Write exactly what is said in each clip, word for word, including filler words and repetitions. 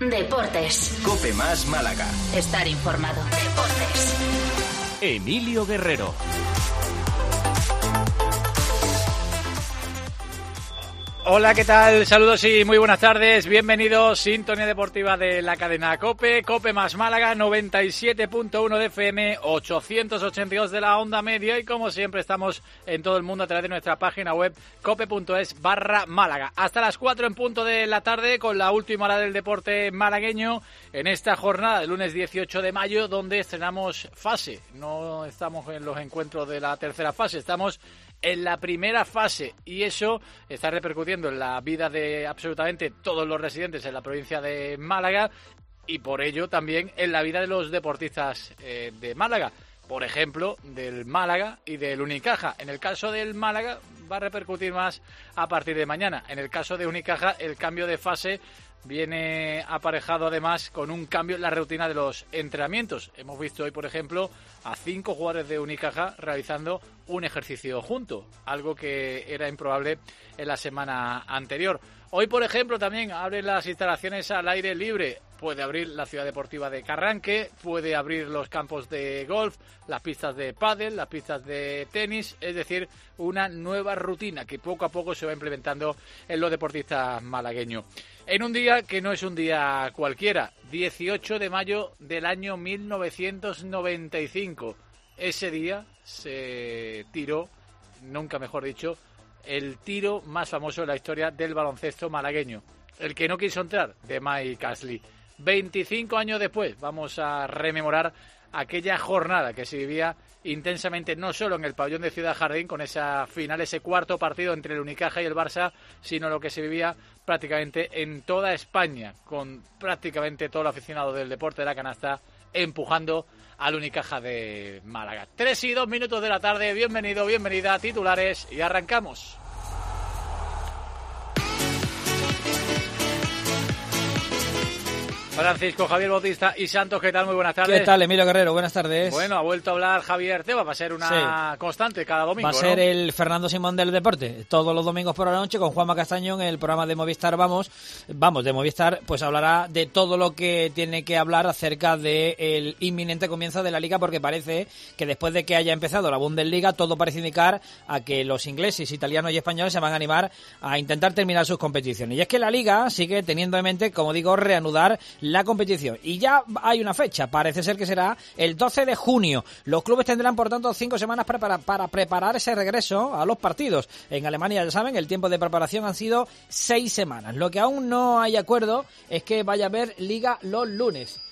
Deportes. COPE más Málaga. Estar informado. Deportes. Emilio Guerrero. Hola, ¿qué tal? Saludos y muy buenas tardes. Bienvenidos, sintonía deportiva de la cadena COPE, COPE más Málaga, noventa y siete punto uno de F M, ochocientos ochenta y dos de la onda media y como siempre estamos en todo el mundo a través de nuestra página web cope.es barra Málaga. Hasta las cuatro en punto de la tarde con la última hora del deporte malagueño en esta jornada del lunes dieciocho de mayo donde estrenamos fase. No estamos en los encuentros de la tercera fase, estamos en la primera fase y eso está repercutiendo en la vida de absolutamente todos los residentes en la provincia de Málaga y por ello también en la vida de los deportistas eh, de Málaga. Por ejemplo, del Málaga y del Unicaja. En el caso del Málaga va a repercutir más a partir de mañana. En el caso de Unicaja el cambio de fase viene aparejado además con un cambio en la rutina de los entrenamientos. Hemos visto hoy, por ejemplo, a cinco jugadores de Unicaja realizando un ejercicio junto, algo que era improbable en la semana anterior. Hoy, por ejemplo, también abren las instalaciones al aire libre. Puede abrir la ciudad deportiva de Carranque, puede abrir los campos de golf, las pistas de pádel, las pistas de tenis, es decir, una nueva rutina que poco a poco se va implementando en los deportistas malagueños. En un día que no es un día cualquiera, dieciocho de mayo del año mil novecientos noventa y cinco. Ese día se tiró, nunca mejor dicho, el tiro más famoso de la historia del baloncesto malagueño. El que no quiso entrar, de Mike Ashley. veinticinco años después vamos a rememorar aquella jornada que se vivía intensamente no solo en el pabellón de Ciudad Jardín con esa final, ese cuarto partido entre el Unicaja y el Barça, sino lo que se vivía prácticamente en toda España, con prácticamente todo el aficionado del deporte de la canasta empujando al Unicaja de Málaga. Tres y dos minutos de la tarde, bienvenido, bienvenida, titulares y arrancamos. Francisco Javier Bautista y Santos, ¿qué tal? Muy buenas tardes. ¿Qué tal, Emilio Guerrero? Buenas tardes. Bueno, ha vuelto a hablar Javier Tebas, va a ser una sí. constante cada domingo, Va a ser, ¿no? El Fernando Simón del deporte, todos los domingos por la noche con Juanma Castañón en el programa de Movistar Vamos. Vamos, de Movistar, pues hablará de todo lo que tiene que hablar acerca del inminente comienzo de la Liga, porque parece que después de que haya empezado la Bundesliga, todo parece indicar a que los ingleses, italianos y españoles se van a animar a intentar terminar sus competiciones. Y es que la Liga sigue teniendo en mente, como digo, reanudar la competición. Y ya hay una fecha, parece ser que será el doce de junio. Los clubes tendrán, por tanto, cinco semanas para, para preparar ese regreso a los partidos. En Alemania, ya saben, el tiempo de preparación han sido seis semanas. Lo que aún no hay acuerdo es que vaya a haber Liga los lunes.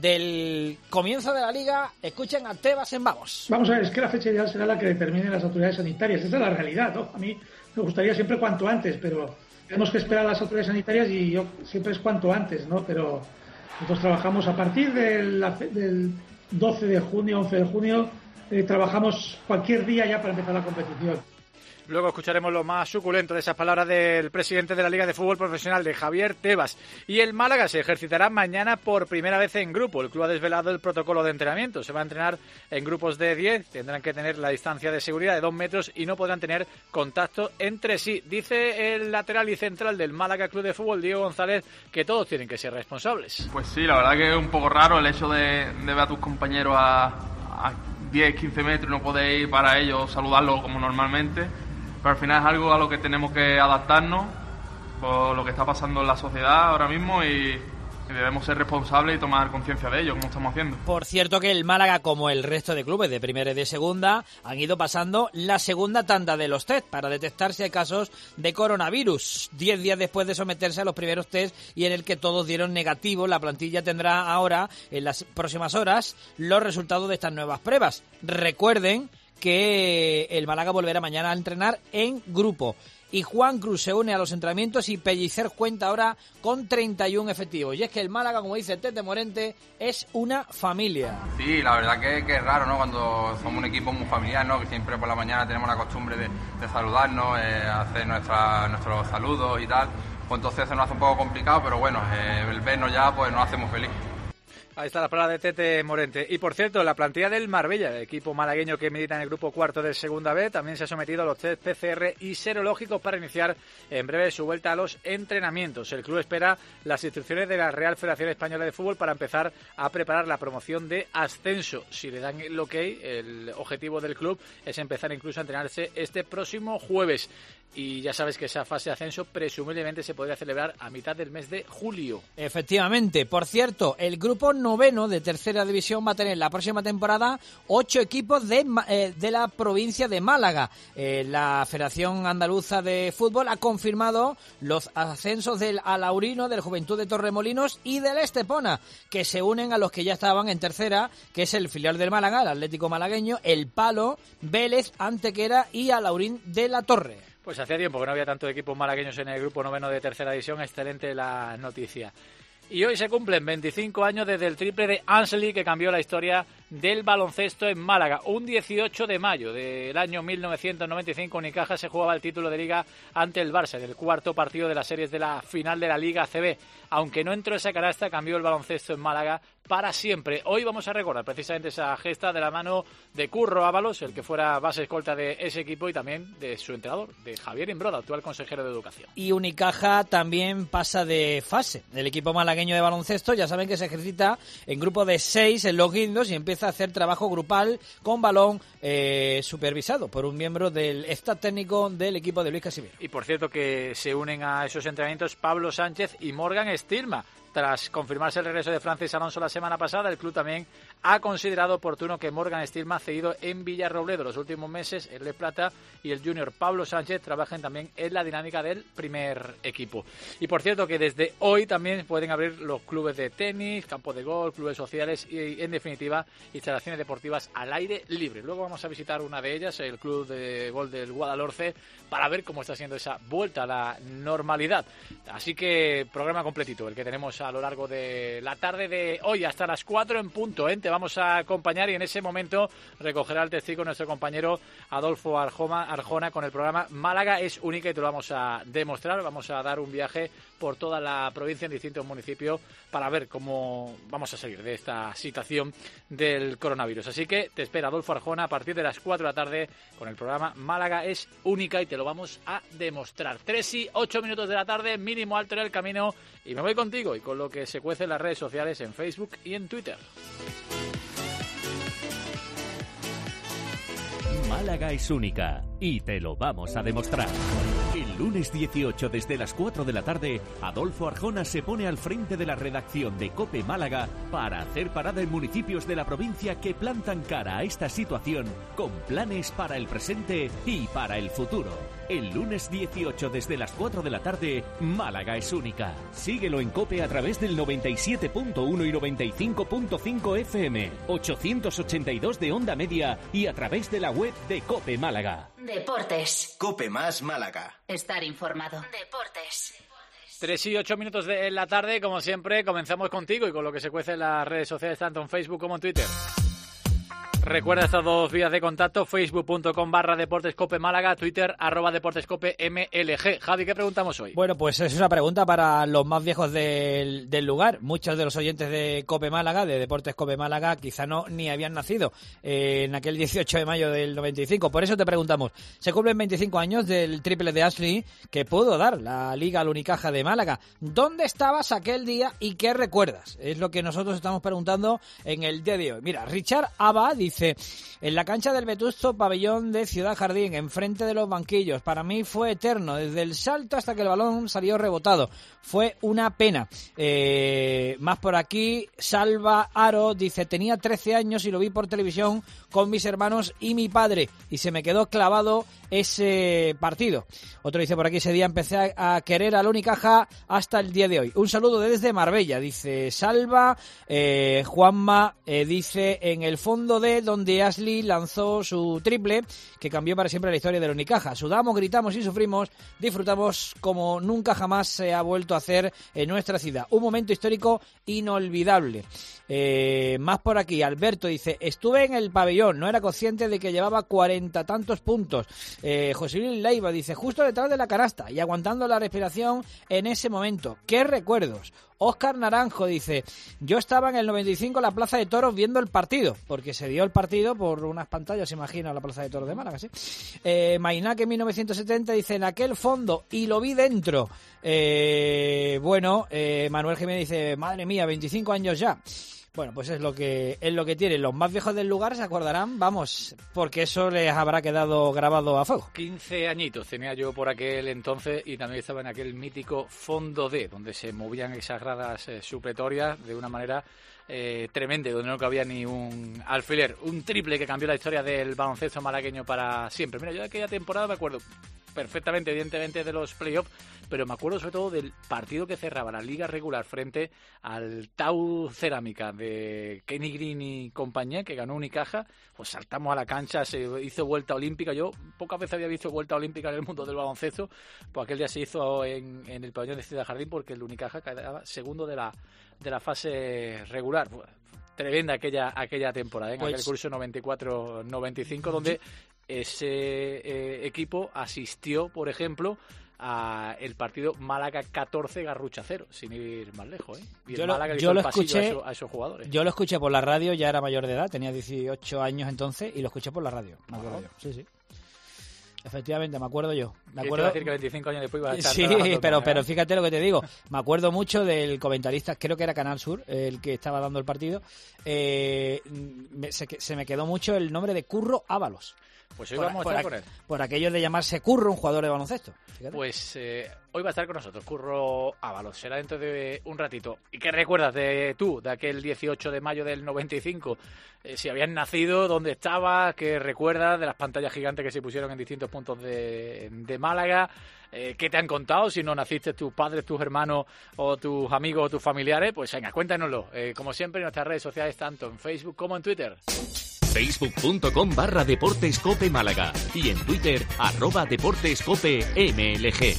Del comienzo de la Liga, escuchen a Tebas en Vamos. Vamos a ver, es que la fecha ideal será la que determinen las autoridades sanitarias. Esa es la realidad, ¿no? A mí me gustaría siempre cuanto antes, pero tenemos que esperar a las autoridades sanitarias y yo siempre es cuanto antes, ¿no? Pero nosotros trabajamos a partir del, del doce de junio, once de junio, eh, trabajamos cualquier día ya para empezar la competición. Luego escucharemos lo más suculento de esas palabras del presidente de la Liga de Fútbol Profesional, de Javier Tebas. Y el Málaga se ejercitará mañana por primera vez en grupo. El club ha desvelado el protocolo de entrenamiento. Se va a entrenar en grupos de diez. Tendrán que tener la distancia de seguridad de dos metros y no podrán tener contacto entre sí. Dice el lateral y central del Málaga Club de Fútbol, Diego González, que todos tienen que ser responsables. Pues sí, la verdad que es un poco raro el hecho de, de ver a tus compañeros a, a diez, quince metros y no poder ir para ellos saludarlos como normalmente. Pero al final es algo a lo que tenemos que adaptarnos por lo que está pasando en la sociedad ahora mismo y, y debemos ser responsables y tomar conciencia de ello, como estamos haciendo. Por cierto que el Málaga, como el resto de clubes de primera y de segunda, han ido pasando la segunda tanda de los test para detectar si hay casos de coronavirus. Diez días después de someterse a los primeros test y en el que todos dieron negativo, la plantilla tendrá ahora, en las próximas horas, los resultados de estas nuevas pruebas. Recuerden que el Málaga volverá mañana a entrenar en grupo. Y Juan Cruz se une a los entrenamientos y Pellicer cuenta ahora con treinta y uno efectivos. Y es que el Málaga, como dice Tete Morente, es una familia. Sí, la verdad que, que es raro, ¿no? Cuando somos un equipo muy familiar, ¿no? Que siempre por la mañana tenemos la costumbre de, de saludarnos, eh, hacer nuestra, nuestros saludos y tal. Pues entonces se nos hace un poco complicado, pero bueno, eh, el vernos ya pues nos hace muy feliz. Ahí está la palabra de Tete Morente. Y por cierto, la plantilla del Marbella, el equipo malagueño que milita en el grupo cuarto de Segunda B, también se ha sometido a los test P C R y serológicos para iniciar en breve su vuelta a los entrenamientos. El club espera las instrucciones de la Real Federación Española de Fútbol para empezar a preparar la promoción de ascenso. Si le dan el ok, el objetivo del club es empezar incluso a entrenarse este próximo jueves. Y ya sabes que esa fase de ascenso presumiblemente se podría celebrar a mitad del mes de julio. Efectivamente. Por cierto, el grupo noveno de tercera división va a tener la próxima temporada ocho equipos de, eh, de la provincia de Málaga. Eh, la Federación Andaluza de Fútbol ha confirmado los ascensos del Alaurino, del Juventud de Torremolinos y del Estepona, que se unen a los que ya estaban en tercera, que es el filial del Málaga, el Atlético Malagueño, el Palo, Vélez, Antequera y Alaurín de la Torre. Pues hacía tiempo que no había tantos equipos malagueños en el grupo noveno de tercera división. Excelente la noticia. Y hoy se cumplen veinticinco años desde el triple de Ansley que cambió la historia del baloncesto en Málaga. Un dieciocho de mayo del año mil novecientos noventa y cinco, Unicaja se jugaba el título de Liga ante el Barça en el cuarto partido de las series de la final de la Liga A C B. Aunque no entró esa canasta, cambió el baloncesto en Málaga para siempre. Hoy vamos a recordar precisamente esa gesta de la mano de Curro Ábalos, el que fuera base escolta de ese equipo, y también de su entrenador, de Javier Imbroda, actual consejero de Educación. Y Unicaja también pasa de fase. El equipo malagueño de baloncesto, ya saben que se ejercita en grupo de seis en Los Guindos y empieza a hacer trabajo grupal con balón eh, supervisado por un miembro del staff técnico del equipo de Luis Casimiro. Y por cierto que se unen a esos entrenamientos Pablo Sánchez y Morgan Stilma. Tras confirmarse el regreso de Francis Alonso la semana pasada, el club también ha considerado oportuno que Morgan Stilma, cedido en Villarrobledo los últimos meses, el de Plata, y el junior Pablo Sánchez trabajen también en la dinámica del primer equipo. Y por cierto que desde hoy también pueden abrir los clubes de tenis, campos de golf, clubes sociales y, en definitiva, instalaciones deportivas al aire libre. Luego vamos a visitar una de ellas, el club de golf del Guadalhorce, para ver cómo está siendo esa vuelta a la normalidad. Así que programa completito el que tenemos a lo largo de la tarde de hoy hasta las cuatro en punto, ¿eh? Te vamos a acompañar y en ese momento recogerá el testigo nuestro compañero Adolfo Arjona, Arjona con el programa Málaga es única, y te lo vamos a demostrar. Vamos a dar un viaje por toda la provincia en distintos municipios para ver cómo vamos a salir de esta situación del coronavirus. Así que te espera Adolfo Arjona a partir de las cuatro de la tarde con el programa Málaga es única, y te lo vamos a demostrar. Tres y ocho minutos de la tarde, mínimo alto en el camino, y me voy contigo y con lo que se cuece en las redes sociales, en Facebook y en Twitter. Málaga es única y te lo vamos a demostrar. El lunes dieciocho desde las cuatro de la tarde, Adolfo Arjona se pone al frente de la redacción de COPE Málaga para hacer parada en municipios de la provincia que plantan cara a esta situación con planes para el presente y para el futuro. El lunes dieciocho desde las cuatro de la tarde, Málaga es única. Síguelo en COPE a través del noventa y siete punto uno y noventa y cinco punto cinco F M, ochocientos ochenta y dos de onda media y a través de la web de COPE Málaga. Deportes. COPE más Málaga. Estar informado. Deportes. Tres y ocho minutos de la tarde, como siempre, comenzamos contigo y con lo que se cuece en las redes sociales, tanto en Facebook como en Twitter. Recuerda estas dos vías de contacto, facebook.com barra deportescope Málaga, Twitter arroba deportescope M L G. Javi, ¿qué preguntamos hoy? Bueno, pues es una pregunta para los más viejos del, del lugar. Muchos de los oyentes de Cope Málaga, de Deportes Cope Málaga, quizá no ni habían nacido eh, en aquel dieciocho de mayo del noventa y cinco. Por eso te preguntamos, se cumplen veinticinco años del triple de Ashley que pudo dar la Liga al Unicaja de Málaga. ¿Dónde estabas aquel día y qué recuerdas? Es lo que nosotros estamos preguntando en el día de hoy. Mira, Richard Abba dice: en la cancha del vetusto pabellón de Ciudad Jardín, enfrente de los banquillos, para mí fue eterno, desde el salto hasta que el balón salió rebotado. Fue una pena. Eh, más por aquí, Salva Aro dice: tenía trece años y lo vi por televisión con mis hermanos y mi padre, y se me quedó clavado ese partido. Otro dice por aquí: ese día empecé a, a querer al Unicaja hasta el día de hoy. Un saludo desde Marbella, dice Salva. eh, Juanma eh, dice: en el fondo de donde Ashley lanzó su triple que cambió para siempre la historia del Unicaja. Sudamos, gritamos y sufrimos, disfrutamos como nunca jamás se ha vuelto a hacer en nuestra ciudad. Un momento histórico inolvidable. Eh, más por aquí, Alberto dice: estuve en el pabellón, no era consciente de que llevaba cuarenta tantos puntos. Eh, José Luis Leiva dice: justo detrás de la canasta y aguantando la respiración en ese momento. ¡Qué recuerdos! Óscar Naranjo dice, yo estaba en el noventa y cinco en la Plaza de Toros viendo el partido, porque se dio el partido por unas pantallas, imagino, en la Plaza de Toros de Málaga, ¿sí? Eh, Mainaque mil novecientos setenta dice, en aquel fondo, y lo vi dentro. Eh, bueno, eh, Manuel Jiménez dice, madre mía, veinticinco años ya. Bueno, pues es lo que es lo que tienen. Los más viejos del lugar se acordarán, vamos, porque eso les habrá quedado grabado a fuego. quince añitos tenía yo por aquel entonces y también estaba en aquel mítico fondo D, donde se movían esas gradas eh, supletorias de una manera eh, tremenda, donde no cabía ni un alfiler. Un triple que cambió la historia del baloncesto malagueño para siempre. Mira, yo de aquella temporada me acuerdo perfectamente, evidentemente, de los playoffs, pero me acuerdo sobre todo del partido que cerraba la liga regular frente al Tau Cerámica de Kenny Green y compañía, que ganó Unicaja. Pues saltamos a la cancha, se hizo vuelta olímpica. Yo pocas veces había visto vuelta olímpica en el mundo del baloncesto, pues aquel día se hizo en, en el pabellón de Ciudad Jardín, porque el Unicaja quedaba segundo de la, de la fase regular. Tremenda aquella aquella temporada, en pues, aquel curso noventa y cuatro noventa y cinco, donde ese eh, equipo asistió, por ejemplo, a el partido Málaga catorce, Garrucha cero, sin ir más lejos, ¿eh? Y el yo Málaga lo, hizo yo lo el pasillo escuché, a, esos, a esos jugadores. Yo lo escuché por la radio, ya era mayor de edad, tenía dieciocho años entonces, y lo escuché por la radio, me acuerdo yo. Sí, sí. Efectivamente, me acuerdo yo. Me acuerdo... decir que veinticinco años después iba a estar sí, pero, pero fíjate lo que te digo. Me acuerdo mucho del comentarista, creo que era Canal Sur, el que estaba dando el partido. Eh, me, se, se me quedó mucho el nombre de Curro Ábalos. Pues hoy por, vamos a estar por, con él. Por aquello de llamarse Curro, un jugador de baloncesto. Fíjate. Pues eh, hoy va a estar con nosotros Curro Ábalos. Será dentro de un ratito. ¿Y qué recuerdas de tú, de aquel dieciocho de mayo del noventa y cinco? Eh, si habías nacido, dónde estabas, qué recuerdas de las pantallas gigantes que se pusieron en distintos puntos de, de Málaga. Eh, ¿Qué te han contado? Si no naciste, tus padres, tus hermanos o tus amigos o tus familiares, pues venga, cuéntanoslo. Eh, como siempre, en nuestras redes sociales, tanto en Facebook como en Twitter. Facebook.com barra Deportes Cope Málaga y en Twitter, arroba Deportes Cope M L G.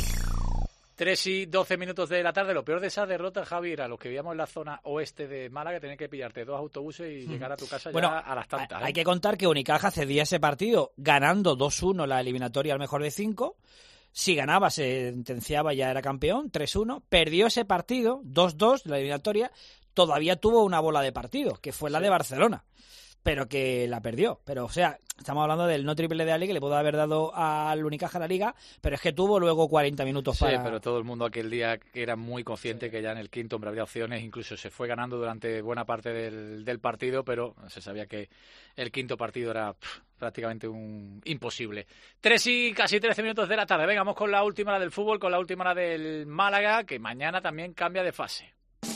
tres y doce minutos de la tarde. Lo peor de esa derrota, Javi, era los que vivíamos en la zona oeste de Málaga, tener que pillarte dos autobuses y mm. llegar a tu casa bueno, ya a las tantas. ¿eh? Hay que contar que Unicaja cedía ese partido ganando dos uno la eliminatoria al mejor de cinco. Si ganaba, se sentenciaba, ya era campeón, tres uno. Perdió ese partido, dos dos, la eliminatoria. Todavía tuvo una bola de partido, que fue la sí. de Barcelona, pero que la perdió. Pero, o sea, estamos hablando del no triple de Ali que le pudo haber dado al Unicaja la Liga, pero es que tuvo luego cuarenta minutos para... Sí, pero todo el mundo aquel día que era muy consciente sí. que ya en el quinto hombre habría opciones, incluso se fue ganando durante buena parte del, del partido, pero se sabía que el quinto partido era pff, prácticamente un imposible. Tres y casi trece minutos de la tarde. Venga, vamos con la última hora del fútbol, con la última hora del Málaga, que mañana también cambia de fase.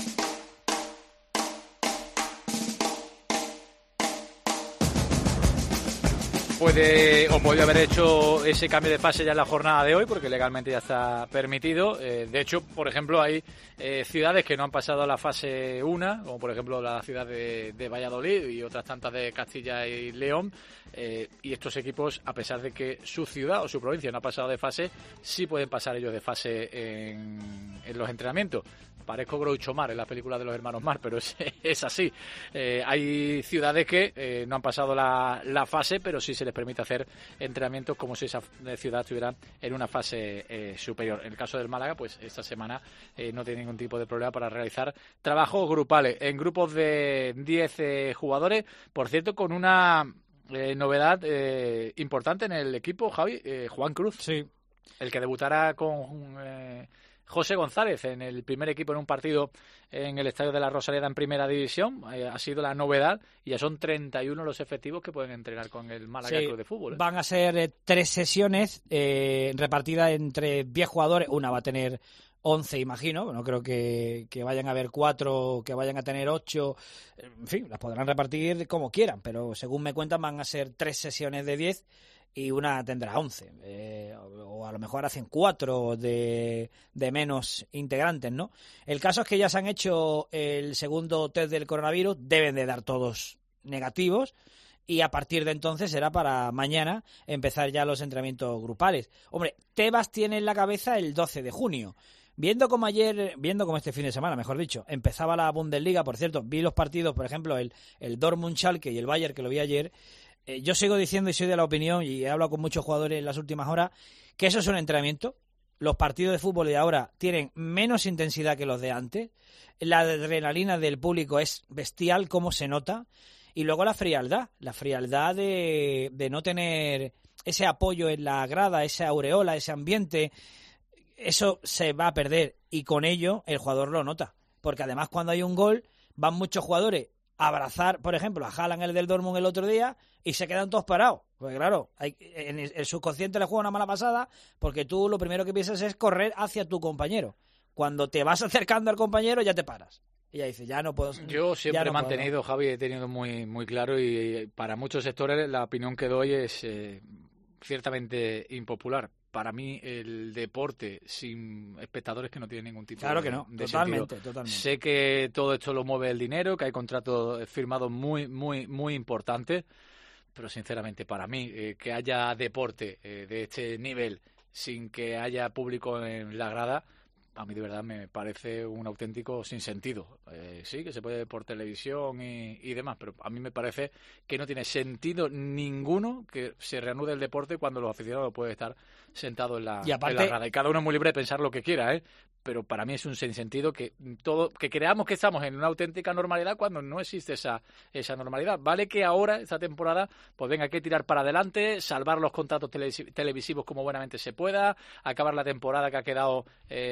Puede o podría haber hecho ese cambio de fase ya en la jornada de hoy, porque legalmente ya está permitido. Eh, de hecho, por ejemplo, hay eh, ciudades que no han pasado a la fase uno, como por ejemplo la ciudad de, de Valladolid y otras tantas de Castilla y León. Eh, y estos equipos, a pesar de que su ciudad o su provincia no ha pasado de fase, sí pueden pasar ellos de fase en, en los entrenamientos. Parezco Groucho Mar en la película de los hermanos Mar, pero es, es así. Eh, hay ciudades que eh, no han pasado la, la fase, pero sí se les permite hacer entrenamientos como si esa ciudad estuviera en una fase eh, superior. En el caso del Málaga, pues esta semana eh, no tiene ningún tipo de problema para realizar trabajos grupales en grupos de diez eh, jugadores. Por cierto, con una eh, novedad eh, importante en el equipo, Javi, eh, Juan Cruz. Sí. El que debutará con... Eh, José González en el primer equipo en un partido en el Estadio de la Rosaleda en Primera División. Eh, ha sido la novedad y ya son treinta y uno los efectivos que pueden entrenar con el Málaga sí, Club de Fútbol. ¿eh? Van a ser eh, tres sesiones eh, repartidas entre diez jugadores. Una va a tener once, imagino. No creo que, que vayan a haber cuatro, que vayan a tener ocho. En fin, las podrán repartir como quieran, pero según me cuentan van a ser tres sesiones de diez. Y una tendrá once, eh, o a lo mejor hacen cuatro de, de menos integrantes, ¿no? El caso es que ya se han hecho el segundo test del coronavirus, deben de dar todos negativos, y a partir de entonces será para mañana empezar ya los entrenamientos grupales. Hombre, Tebas tiene en la cabeza el doce de junio. Viendo como ayer, viendo como este fin de semana, mejor dicho, empezaba la Bundesliga, por cierto, vi los partidos, por ejemplo, el, el Dortmund-Schalke y el Bayern, que lo vi ayer. Eh, yo sigo diciendo y soy de la opinión, y he hablado con muchos jugadores en las últimas horas, que eso es un entrenamiento los partidos de fútbol de ahora tienen menos intensidad que los de antes, la adrenalina del público es bestial, cómo se nota, y luego la frialdad, la frialdad de, de no tener ese apoyo en la grada, esa aureola, ese ambiente, eso se va a perder, y con ello el jugador lo nota, porque además cuando hay un gol van muchos jugadores a abrazar, por ejemplo, a Haaland, el del Dortmund, el otro día, y se quedan todos parados, porque claro, hay, en el, el subconsciente le juega una mala pasada, porque tú lo primero que piensas es correr hacia tu compañero. Cuando te vas acercando al compañero ya te paras. Y ya dices, ya no puedo... Yo siempre no he mantenido, puedo. Javi, he tenido muy muy claro, y para muchos sectores la opinión que doy es eh, ciertamente impopular. Para mí el deporte sin espectadores que no tiene ningún tipo claro de, que no, de totalmente, sentido. totalmente. Sé que todo esto lo mueve el dinero, que hay contratos firmados muy muy muy importantes, pero sinceramente para mí eh, que haya deporte eh, de este nivel sin que haya público en la grada, a mí de verdad me parece un auténtico sinsentido. Eh, sí, que se puede ver por televisión y, y demás, pero a mí me parece que no tiene sentido ninguno que se reanude el deporte cuando los aficionados pueden estar sentados en la, y aparte, en la grada. Y cada uno es muy libre de pensar lo que quiera, ¿eh? Pero para mí es un sinsentido que todo que creamos que estamos en una auténtica normalidad cuando no existe esa esa normalidad. Vale que ahora, esta temporada, pues venga, hay que tirar para adelante, salvar los contratos televisivos como buenamente se pueda, acabar la temporada que ha quedado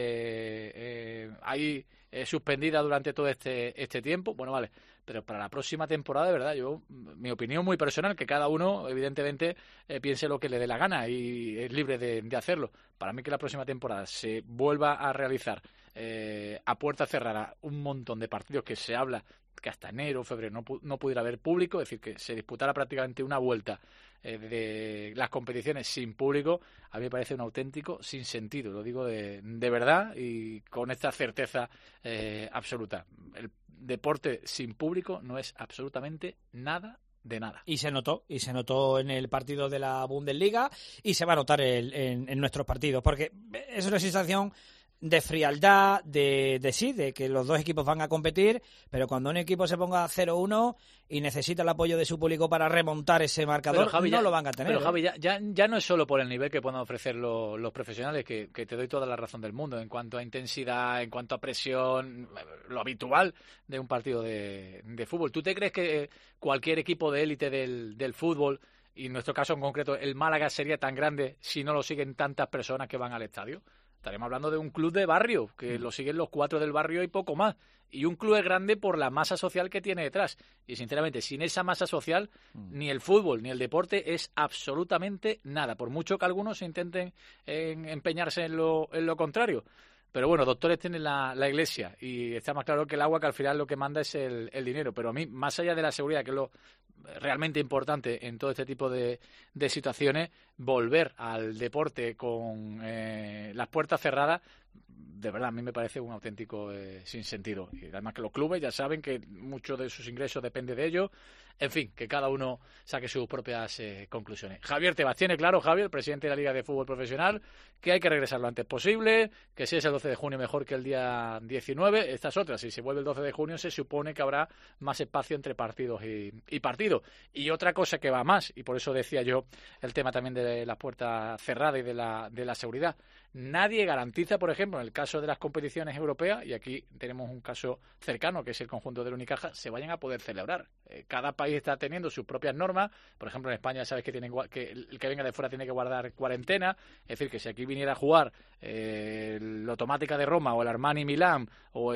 eh, eh, ahí eh, suspendida durante todo este este tiempo. Bueno, vale, pero para la próxima temporada, de verdad, yo, mi opinión muy personal, que cada uno, evidentemente, eh, piense lo que le dé la gana y es libre de, de hacerlo. Para mí que la próxima temporada se vuelva a realizar eh, a puerta cerrada un montón de partidos que se habla que hasta enero o febrero no, pu- no pudiera haber público, es decir, que se disputara prácticamente una vuelta eh, de las competiciones sin público, a mí me parece un auténtico sinsentido, lo digo de, de verdad y con esta certeza eh, absoluta. El deporte sin público no es absolutamente nada de nada. Y se notó, y se notó en el partido de la Bundesliga y se va a notar el, en, en nuestros partidos, porque es una sensación de frialdad, de, de sí, de que los dos equipos van a competir, pero cuando un equipo se ponga cero uno y necesita el apoyo de su público para remontar ese marcador, pero, Javi, no ya, lo van a tener. Pero Javi, ya, ya, ya no es solo por el nivel que puedan ofrecer lo, los profesionales, que, que te doy toda la razón del mundo, en cuanto a intensidad, en cuanto a presión, lo habitual de un partido de, de fútbol. ¿Tú te crees que cualquier equipo de élite del, del fútbol, y en nuestro caso en concreto el Málaga, sería tan grande si no lo siguen tantas personas que van al estadio? Estaremos hablando de un club de barrio, que mm. lo siguen los cuatro del barrio y poco más. Y un club es grande por la masa social que tiene detrás. Y sinceramente, sin esa masa social, mm. ni el fútbol ni el deporte es absolutamente nada. Por mucho que algunos intenten en, empeñarse en lo, en lo contrario. Pero bueno, doctores tienen la, la iglesia y está más claro que el agua, que al final lo que manda es el, el dinero. Pero a mí, más allá de la seguridad, que es lo realmente importante en todo este tipo de, de situaciones, volver al deporte con eh, las puertas cerradas, de verdad, a mí me parece un auténtico eh, sinsentido. Y además que los clubes ya saben que mucho de sus ingresos depende de ello. En fin, que cada uno saque sus propias eh, conclusiones. Javier Tebas tiene claro, Javier, presidente de la Liga de Fútbol Profesional, que hay que regresar lo antes posible, que si es el doce de junio mejor que el día diecinueve. Estas otras, si se vuelve el doce de junio, se supone que habrá más espacio entre partidos y, y partidos. Y otra cosa que va más, y por eso decía yo el tema también de las puertas cerradas y de la, de la seguridad. Nadie garantiza, por ejemplo, en el caso de las competiciones europeas, y aquí tenemos un caso cercano, que es el conjunto del Unicaja, se vayan a poder celebrar. Eh, cada país está teniendo sus propias normas. Por ejemplo, en España sabes que, tienen, que el que venga de fuera tiene que guardar cuarentena. Es decir, que si aquí viniera a jugar eh, el Automática de Roma o el Armani Milán o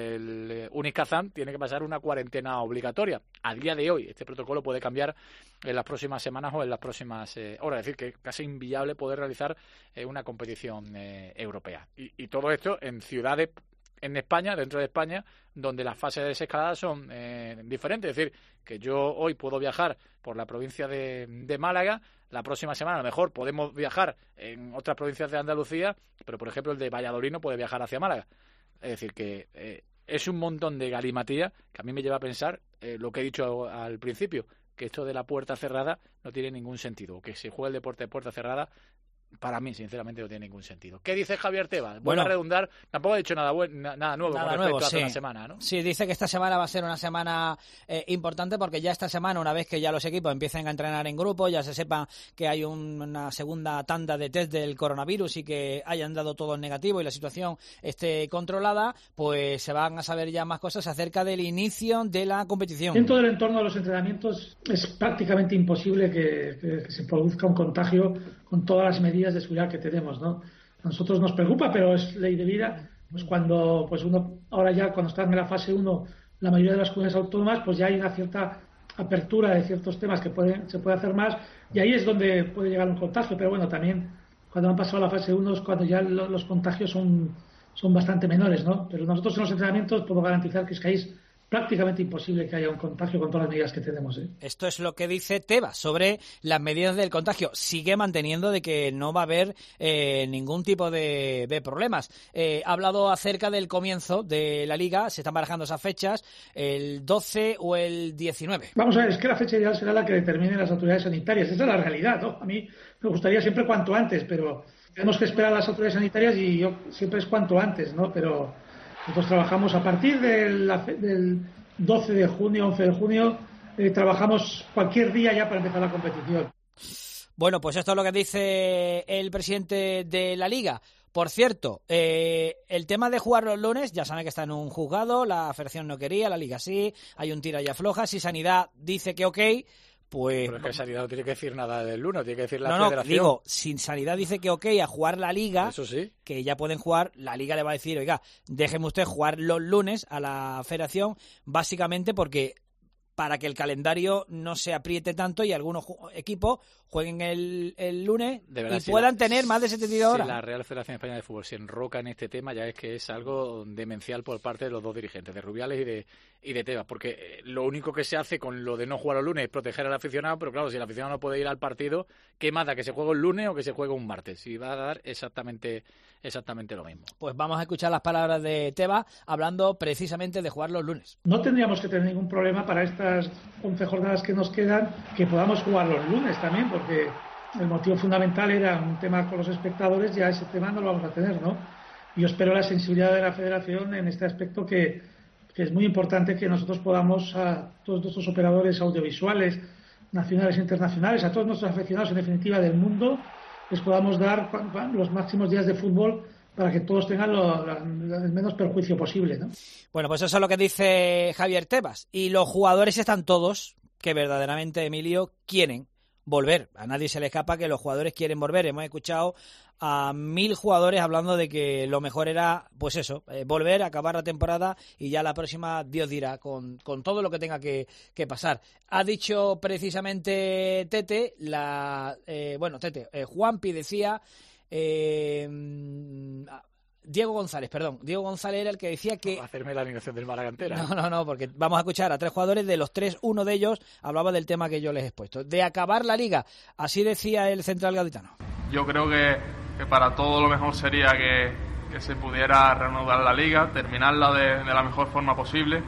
el Unicazam, tiene que pasar una cuarentena obligatoria. A día de hoy, este protocolo puede cambiar en las próximas semanas o en las próximas eh, horas. Es decir, que es casi inviable poder realizar eh, una competición Eh, europea. Y, y todo esto en ciudades en España, dentro de España, donde las fases de desescalada son eh, diferentes. Es decir, que yo hoy puedo viajar por la provincia de, de Málaga, la próxima semana a lo mejor podemos viajar en otras provincias de Andalucía, pero por ejemplo el de Valladolid no puede viajar hacia Málaga. Es decir, que eh, es un montón de galimatía que a mí me lleva a pensar eh, lo que he dicho al principio, que esto de la puerta cerrada no tiene ningún sentido, que se juegue el deporte de puerta cerrada para mí, sinceramente, no tiene ningún sentido. ¿Qué dice Javier Tebas? Vuelve Bueno, a redundar, tampoco ha dicho nada, buen, nada nuevo nada con respecto nuevo, a hace sí. una semana, ¿no? Sí, dice que esta semana va a ser una semana eh, importante porque ya esta semana, una vez que ya los equipos empiecen a entrenar en grupo, ya se sepa que hay un, una segunda tanda de test del coronavirus y que hayan dado todos negativos y la situación esté controlada, pues se van a saber ya más cosas acerca del inicio de la competición. Dentro del entorno de los entrenamientos es prácticamente imposible que, que, que se produzca un contagio con todas las medidas de seguridad que tenemos, ¿no? A nosotros nos preocupa, pero es ley de vida. Pues cuando, pues uno, ahora ya cuando están en la fase uno, la mayoría de las comunidades autónomas, pues ya hay una cierta apertura de ciertos temas que pueden, se puede hacer más, y ahí es donde puede llegar un contagio. Pero bueno, también cuando han pasado la fase uno es cuando ya lo, los contagios son, son bastante menores, ¿no? Pero nosotros en los entrenamientos puedo garantizar que es que es prácticamente imposible que haya un contagio con todas las medidas que tenemos, ¿eh? Esto es lo que dice Tebas sobre las medidas del contagio. Sigue manteniendo de que no va a haber eh, ningún tipo de, de problemas. Eh, ha hablado acerca del comienzo de la Liga. Se están barajando esas fechas, el doce o el diecinueve. Vamos a ver, es que la fecha ideal será la que determinen las autoridades sanitarias. Esa es la realidad, ¿no? A mí me gustaría siempre cuanto antes, pero tenemos que esperar a las autoridades sanitarias y yo siempre es cuanto antes, ¿no? Pero nosotros trabajamos a partir del, del doce de junio, once de junio, eh, trabajamos cualquier día ya para empezar la competición. Bueno, pues esto es lo que dice el presidente de la Liga. Por cierto, eh, el tema de jugar los lunes, ya saben que está en un juzgado, la federación no quería, la Liga sí, hay un tira y afloja, si Sanidad dice que ok, pues... Pero es que Sanidad no tiene que decir nada del lunes, tiene que decir la no, no, federación. digo, si Sanidad dice que ok a jugar la Liga, eso sí, que ya pueden jugar, la Liga le va a decir, oiga, déjeme usted jugar los lunes a la federación, básicamente porque para que el calendario no se apriete tanto y algunos equipos jueguen el, el lunes verdad, y si puedan la, tener más de setenta y dos horas. Si la Real Federación Española de Fútbol se enroca en este tema, ya es que es algo demencial por parte de los dos dirigentes, de Rubiales y de y de Tebas, porque lo único que se hace con lo de no jugar los lunes es proteger al aficionado, pero claro, si el aficionado no puede ir al partido, ¿qué más da? ¿Que se juegue el lunes o que se juegue un martes? Y va a dar exactamente exactamente lo mismo. Pues vamos a escuchar las palabras de Tebas hablando precisamente de jugar los lunes. No tendríamos que tener ningún problema para estas once jornadas que nos quedan, que podamos jugar los lunes también, porque el motivo fundamental era un tema con los espectadores, ya ese tema no lo vamos a tener, ¿no? Yo espero la sensibilidad de la Federación en este aspecto, que, que es muy importante que nosotros podamos, a todos nuestros operadores audiovisuales, nacionales e internacionales, a todos nuestros aficionados, en definitiva, del mundo, les podamos dar los máximos días de fútbol para que todos tengan lo, lo, el menos perjuicio posible, ¿no? Bueno, pues eso es lo que dice Javier Tebas. Y los jugadores están todos, que verdaderamente, Emilio, quieren volver. A nadie se le escapa que los jugadores quieren volver. Hemos escuchado a mil jugadores hablando de que lo mejor era, pues eso, eh, volver, acabar la temporada y ya la próxima Dios dirá, con, con todo lo que tenga que, que pasar. Ha dicho precisamente Tete, la eh, bueno, Tete, eh, Juanpi decía... Eh, Diego González, perdón. Diego González era el que decía que... Hacerme la alineación del Málaga entera. No, no, no, porque vamos a escuchar a tres jugadores. De los tres, uno de ellos hablaba del tema que yo les he expuesto. De acabar la Liga. Así decía el central gaditano. Yo creo que, que para todo lo mejor sería que, que se pudiera reanudar la Liga, terminarla de, de la mejor forma posible.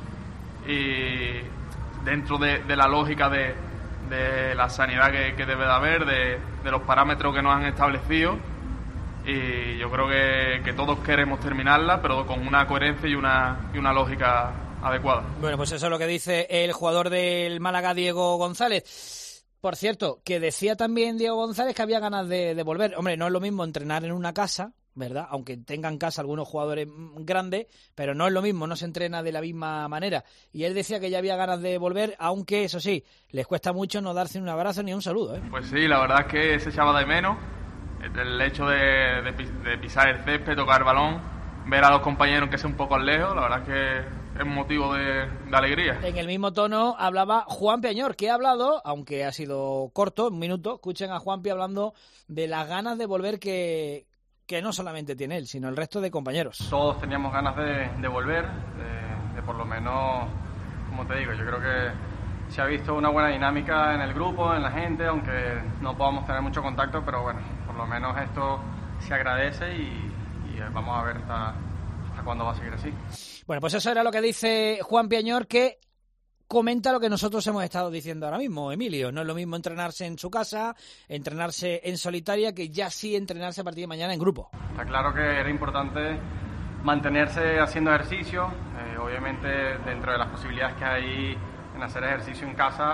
Y dentro de, de la lógica de, de la sanidad que, que debe de haber, de, de los parámetros que nos han establecido. Y yo creo que, que todos queremos terminarla, pero con una coherencia y una, y una lógica adecuada. Bueno, pues eso es lo que dice el jugador del Málaga, Diego González. Por cierto, que decía también Diego González que había ganas de, de volver. Hombre, no es lo mismo entrenar en una casa, ¿verdad? Aunque tengan en casa algunos jugadores grandes, pero no es lo mismo, no se entrena de la misma manera. Y él decía que ya había ganas de volver, aunque, eso sí, les cuesta mucho no darse un abrazo ni un saludo, ¿eh? Pues sí, la verdad es que se echaba de menos el hecho de, de, de pisar el césped, tocar el balón, ver a los compañeros que sea un poco lejos, la verdad es que es motivo de, de alegría. En el mismo tono hablaba Juan Peñor, que ha hablado, aunque ha sido corto, un minuto, escuchen a Juanpi hablando de las ganas de volver que, que no solamente tiene él, sino el resto de compañeros. Todos teníamos ganas de, de volver, de, de por lo menos, como te digo, yo creo que se ha visto una buena dinámica en el grupo, en la gente, aunque no podamos tener mucho contacto, pero bueno, por lo menos esto se agradece y, y vamos a ver hasta, hasta cuándo va a seguir así. Bueno, pues eso era lo que dice Juan Peñor, que comenta lo que nosotros hemos estado diciendo ahora mismo, Emilio. No es lo mismo entrenarse en su casa, entrenarse en solitaria, que ya sí entrenarse a partir de mañana en grupo. Está claro que era importante mantenerse haciendo ejercicio, eh, obviamente dentro de las posibilidades que hay en hacer ejercicio en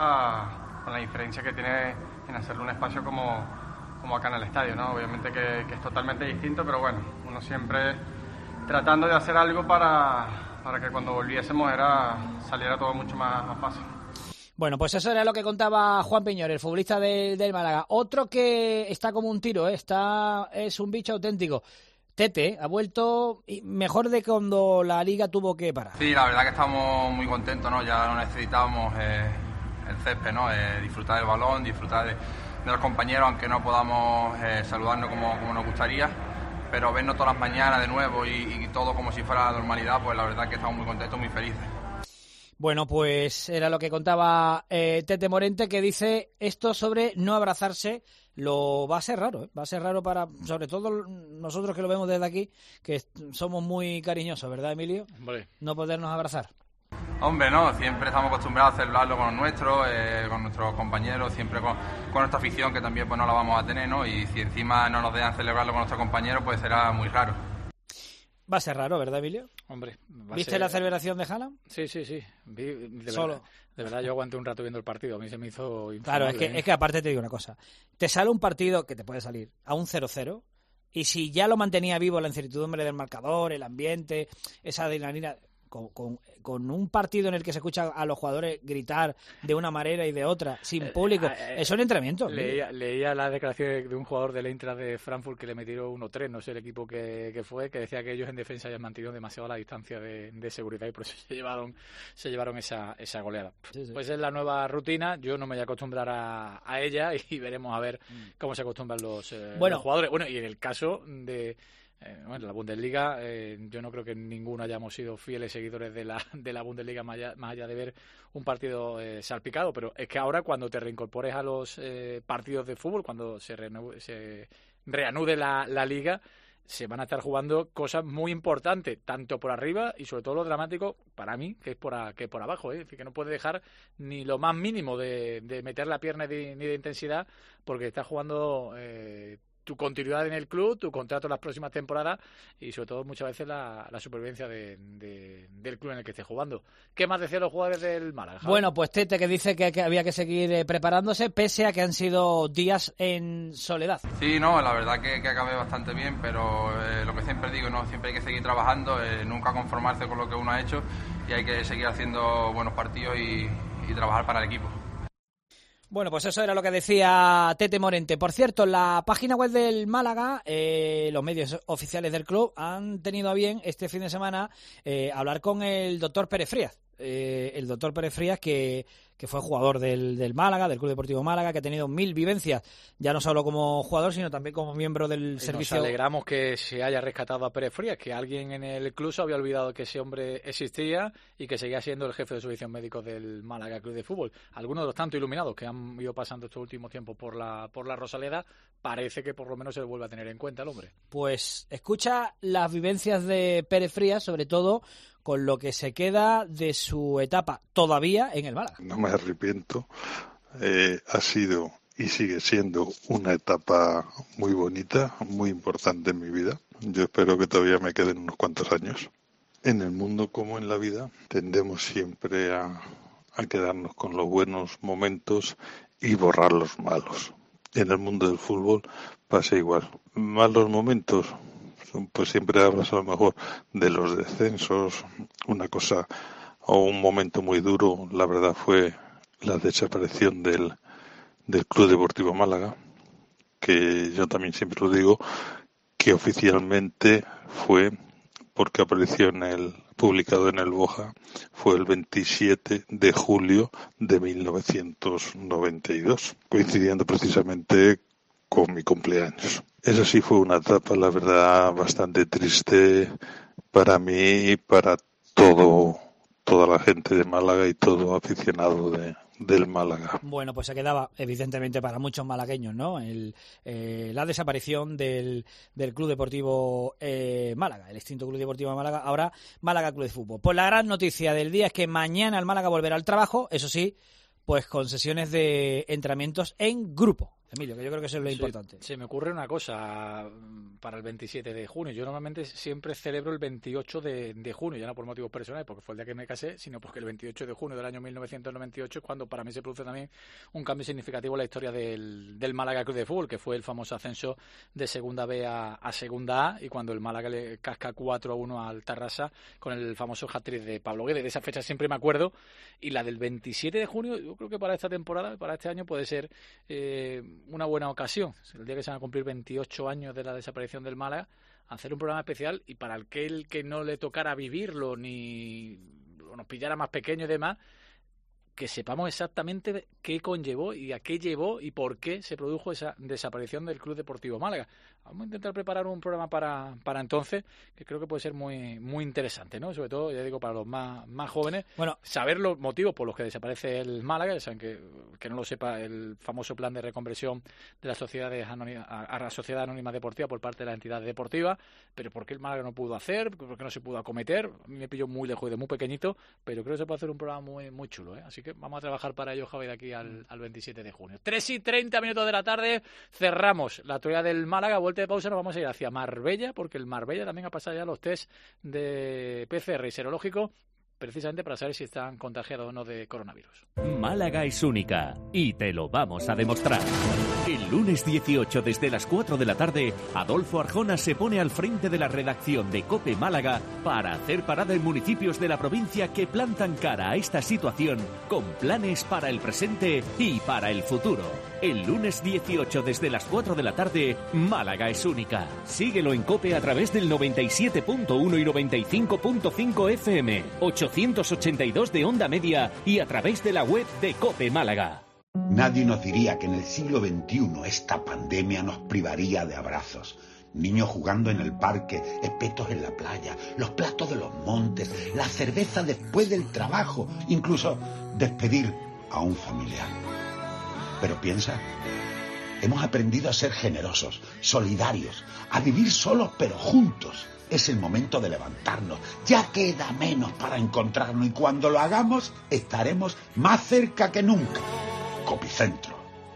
casa, con la diferencia que tiene en hacerlo en un espacio como, como acá en el estadio, ¿no? Obviamente que, que es totalmente distinto, pero bueno, uno siempre tratando de hacer algo para, para que cuando volviésemos era saliera todo mucho más, más fácil. Bueno, pues eso era lo que contaba Juan Peñor, el futbolista de, del Málaga. Otro que está como un tiro, ¿eh? está es un bicho auténtico. Tete ha vuelto mejor de cuando la Liga tuvo que parar. Sí, la verdad que estamos muy contentos, ¿no? Ya no necesitábamos eh, el césped, ¿no? Eh, disfrutar del balón, disfrutar de, de los compañeros, aunque no podamos eh, saludarnos como, como nos gustaría, pero vernos todas las mañanas de nuevo y, y todo como si fuera la normalidad, pues la verdad que estamos muy contentos, muy felices. Bueno, pues era lo que contaba eh, Tete Morente, que dice esto sobre no abrazarse. Lo va a ser raro, ¿eh? va a ser raro para, sobre todo nosotros que lo vemos desde aquí, que somos muy cariñosos, ¿verdad, Emilio? Hombre. No podernos abrazar. Hombre, no, siempre estamos acostumbrados a celebrarlo con los nuestros, eh, con nuestros compañeros, siempre con, con nuestra afición, que también pues no la vamos a tener, ¿no? Y si encima no nos dejan celebrarlo con nuestros compañeros, pues será muy raro. Va a ser raro, ¿verdad, Emilio? Hombre, ¿viste ser... la celebración de Haaland? Sí, sí, sí. Vi, de Solo. Verdad, de verdad, yo aguanté un rato viendo el partido. A mí se me hizo infumable. Claro, es que, ¿eh? es que aparte te digo una cosa. Te sale un partido que te puede salir a un cero cero y si ya lo mantenía vivo la incertidumbre del marcador, el ambiente, esa adrenalina... Con, con, con un partido en el que se escucha a los jugadores gritar de una manera y de otra, sin público, eh, eh, eso es un entrenamiento. Leía, leía la declaración de un jugador del Eintracht de Frankfurt que le metieron uno tres, no sé el equipo que, que fue, que decía que ellos en defensa habían mantenido demasiado la distancia de, de seguridad y por eso se llevaron se llevaron esa, esa goleada. Sí, sí. Pues es la nueva rutina, yo no me voy a acostumbrar a, a ella y veremos a ver cómo se acostumbran los, eh, bueno, los jugadores. Bueno, y en el caso de... Eh, bueno, la Bundesliga, eh, yo no creo que ninguno hayamos sido fieles seguidores de la de la Bundesliga más allá, más allá de ver un partido eh, salpicado, pero es que ahora cuando te reincorpores a los eh, partidos de fútbol, cuando se, reanude, se reanude la, la liga, se van a estar jugando cosas muy importantes, tanto por arriba y sobre todo lo dramático para mí, que es por, a, que por abajo, ¿eh? Es decir, que no puede dejar ni lo más mínimo de, de meter la pierna de, ni de intensidad, porque está jugando... Eh, tu continuidad en el club, tu contrato en las próximas temporadas y sobre todo muchas veces la, la supervivencia de, de, del club en el que esté jugando. ¿Qué más decían los jugadores del Málaga? Bueno, pues Tete que dice que, que había que seguir eh, preparándose pese a que han sido días en soledad. Sí, no, la verdad que, que acabé bastante bien, pero eh, lo que siempre digo, no, siempre hay que seguir trabajando, eh, nunca conformarse con lo que uno ha hecho y hay que seguir haciendo buenos partidos y, y trabajar para el equipo. Bueno, pues eso era lo que decía Tete Morente. Por cierto, la página web del Málaga, eh, los medios oficiales del club han tenido a bien este fin de semana eh, hablar con el doctor Pérez Frías. Eh, el doctor Pérez Frías que, que fue jugador del, del Málaga, del Club Deportivo Málaga, que ha tenido mil vivencias, ya no solo como jugador, sino también como miembro del y servicio. Nos alegramos que se haya rescatado a Pérez Frías, que alguien en el club se había olvidado que ese hombre existía y que seguía siendo el jefe de servicios médicos del Málaga Club de Fútbol. Algunos de los tantos iluminados que han ido pasando estos últimos tiempos por la, por la Rosaleda, parece que por lo menos se le vuelve a tener en cuenta el hombre. Pues escucha las vivencias de Pérez Frías, sobre todo con lo que se queda de su etapa todavía en el Málaga. No me arrepiento, eh, ha sido y sigue siendo una etapa muy bonita, muy importante en mi vida. Yo espero que todavía me queden unos cuantos años. En el mundo como en la vida tendemos siempre a, a quedarnos con los buenos momentos y borrar los malos. En el mundo del fútbol pasa igual. Malos momentos, pues siempre hablas a lo mejor de los descensos, una cosa o un momento muy duro, la verdad fue la desaparición del, del Club Deportivo Málaga, que yo también siempre lo digo, que oficialmente fue porque apareció en el publicado en el Boja, fue el veintisiete de julio de mil novecientos noventa y dos, coincidiendo precisamente con mi cumpleaños. Esa sí fue una etapa, la verdad, bastante triste para mí y para todo, toda la gente de Málaga y todo aficionado de, del Málaga. Bueno, pues se quedaba, evidentemente, para muchos malagueños, ¿no? El, eh, la desaparición del, del Club Deportivo eh, Málaga, el extinto Club Deportivo Málaga, ahora Málaga Club de Fútbol. Pues la gran noticia del día es que mañana el Málaga volverá al trabajo, eso sí, pues con sesiones de entrenamientos en grupo. Emilio, que yo creo que eso es lo sí, importante. Se me ocurre una cosa para el veintisiete de junio. Yo normalmente siempre celebro el veintiocho de, de junio, ya no por motivos personales, porque fue el día que me casé, sino porque el veintiocho de junio del año mil novecientos noventa y ocho es cuando para mí se produce también un cambio significativo en la historia del, del Málaga Club de Fútbol, que fue el famoso ascenso de Segunda B a, a Segunda A, y cuando el Málaga le casca cuatro a uno al Tarrasa con el famoso hat-trick de Pablo Guedes. De esa fecha siempre me acuerdo, y la del veintisiete de junio, yo creo que para esta temporada, para este año, puede ser eh, una buena ocasión, el día que se van a cumplir veintiocho años de la desaparición del Málaga, hacer un programa especial, y para aquel que no le tocara vivirlo ni nos pillara más pequeño y demás, que sepamos exactamente qué conllevó y a qué llevó y por qué se produjo esa desaparición del Club Deportivo Málaga. Vamos a intentar preparar un programa para, para entonces, que creo que puede ser muy muy interesante, ¿no? Sobre todo, ya digo, para los más, más jóvenes, bueno, saber los motivos por los que desaparece el Málaga. Ya saben que, que no lo sepa, el famoso plan de reconversión de las sociedades anónima, a la Sociedad Anónima Deportiva por parte de la entidad deportiva, pero ¿por qué el Málaga no pudo hacer? ¿Por qué no se pudo acometer? A mí me pilló muy lejos y de muy pequeñito, pero creo que se puede hacer un programa muy muy chulo, ¿eh? Así que vamos a trabajar para ello, Javi, de aquí al, al veintisiete de junio. tres y treinta minutos de la tarde, cerramos la actualidad del Málaga. Vuelta de pausa, nos vamos a ir hacia Marbella, porque el Marbella también ha pasado ya los test de P C R y serológico, precisamente para saber si están contagiados o no de coronavirus. Málaga es única, y te lo vamos a demostrar. El lunes dieciocho, desde las cuatro de la tarde, Adolfo Arjona se pone al frente de la redacción de COPE Málaga para hacer parada en municipios de la provincia que plantan cara a esta situación con planes para el presente y para el futuro. El lunes dieciocho, desde las cuatro de la tarde, Málaga es única. Síguelo en COPE a través del noventa y siete punto uno y noventa y cinco punto cinco F M, ochocientos ochenta y dos de onda media y a través de la web de COPE Málaga. Nadie nos diría que en el siglo veintiuno esta pandemia nos privaría de abrazos. Niños jugando en el parque, espetos en la playa, los platos de los montes, la cerveza después del trabajo, incluso despedir a un familiar. Pero piensa, hemos aprendido a ser generosos, solidarios, a vivir solos pero juntos. Es el momento de levantarnos, ya queda menos para encontrarnos, y cuando lo hagamos estaremos más cerca que nunca. Copicentro.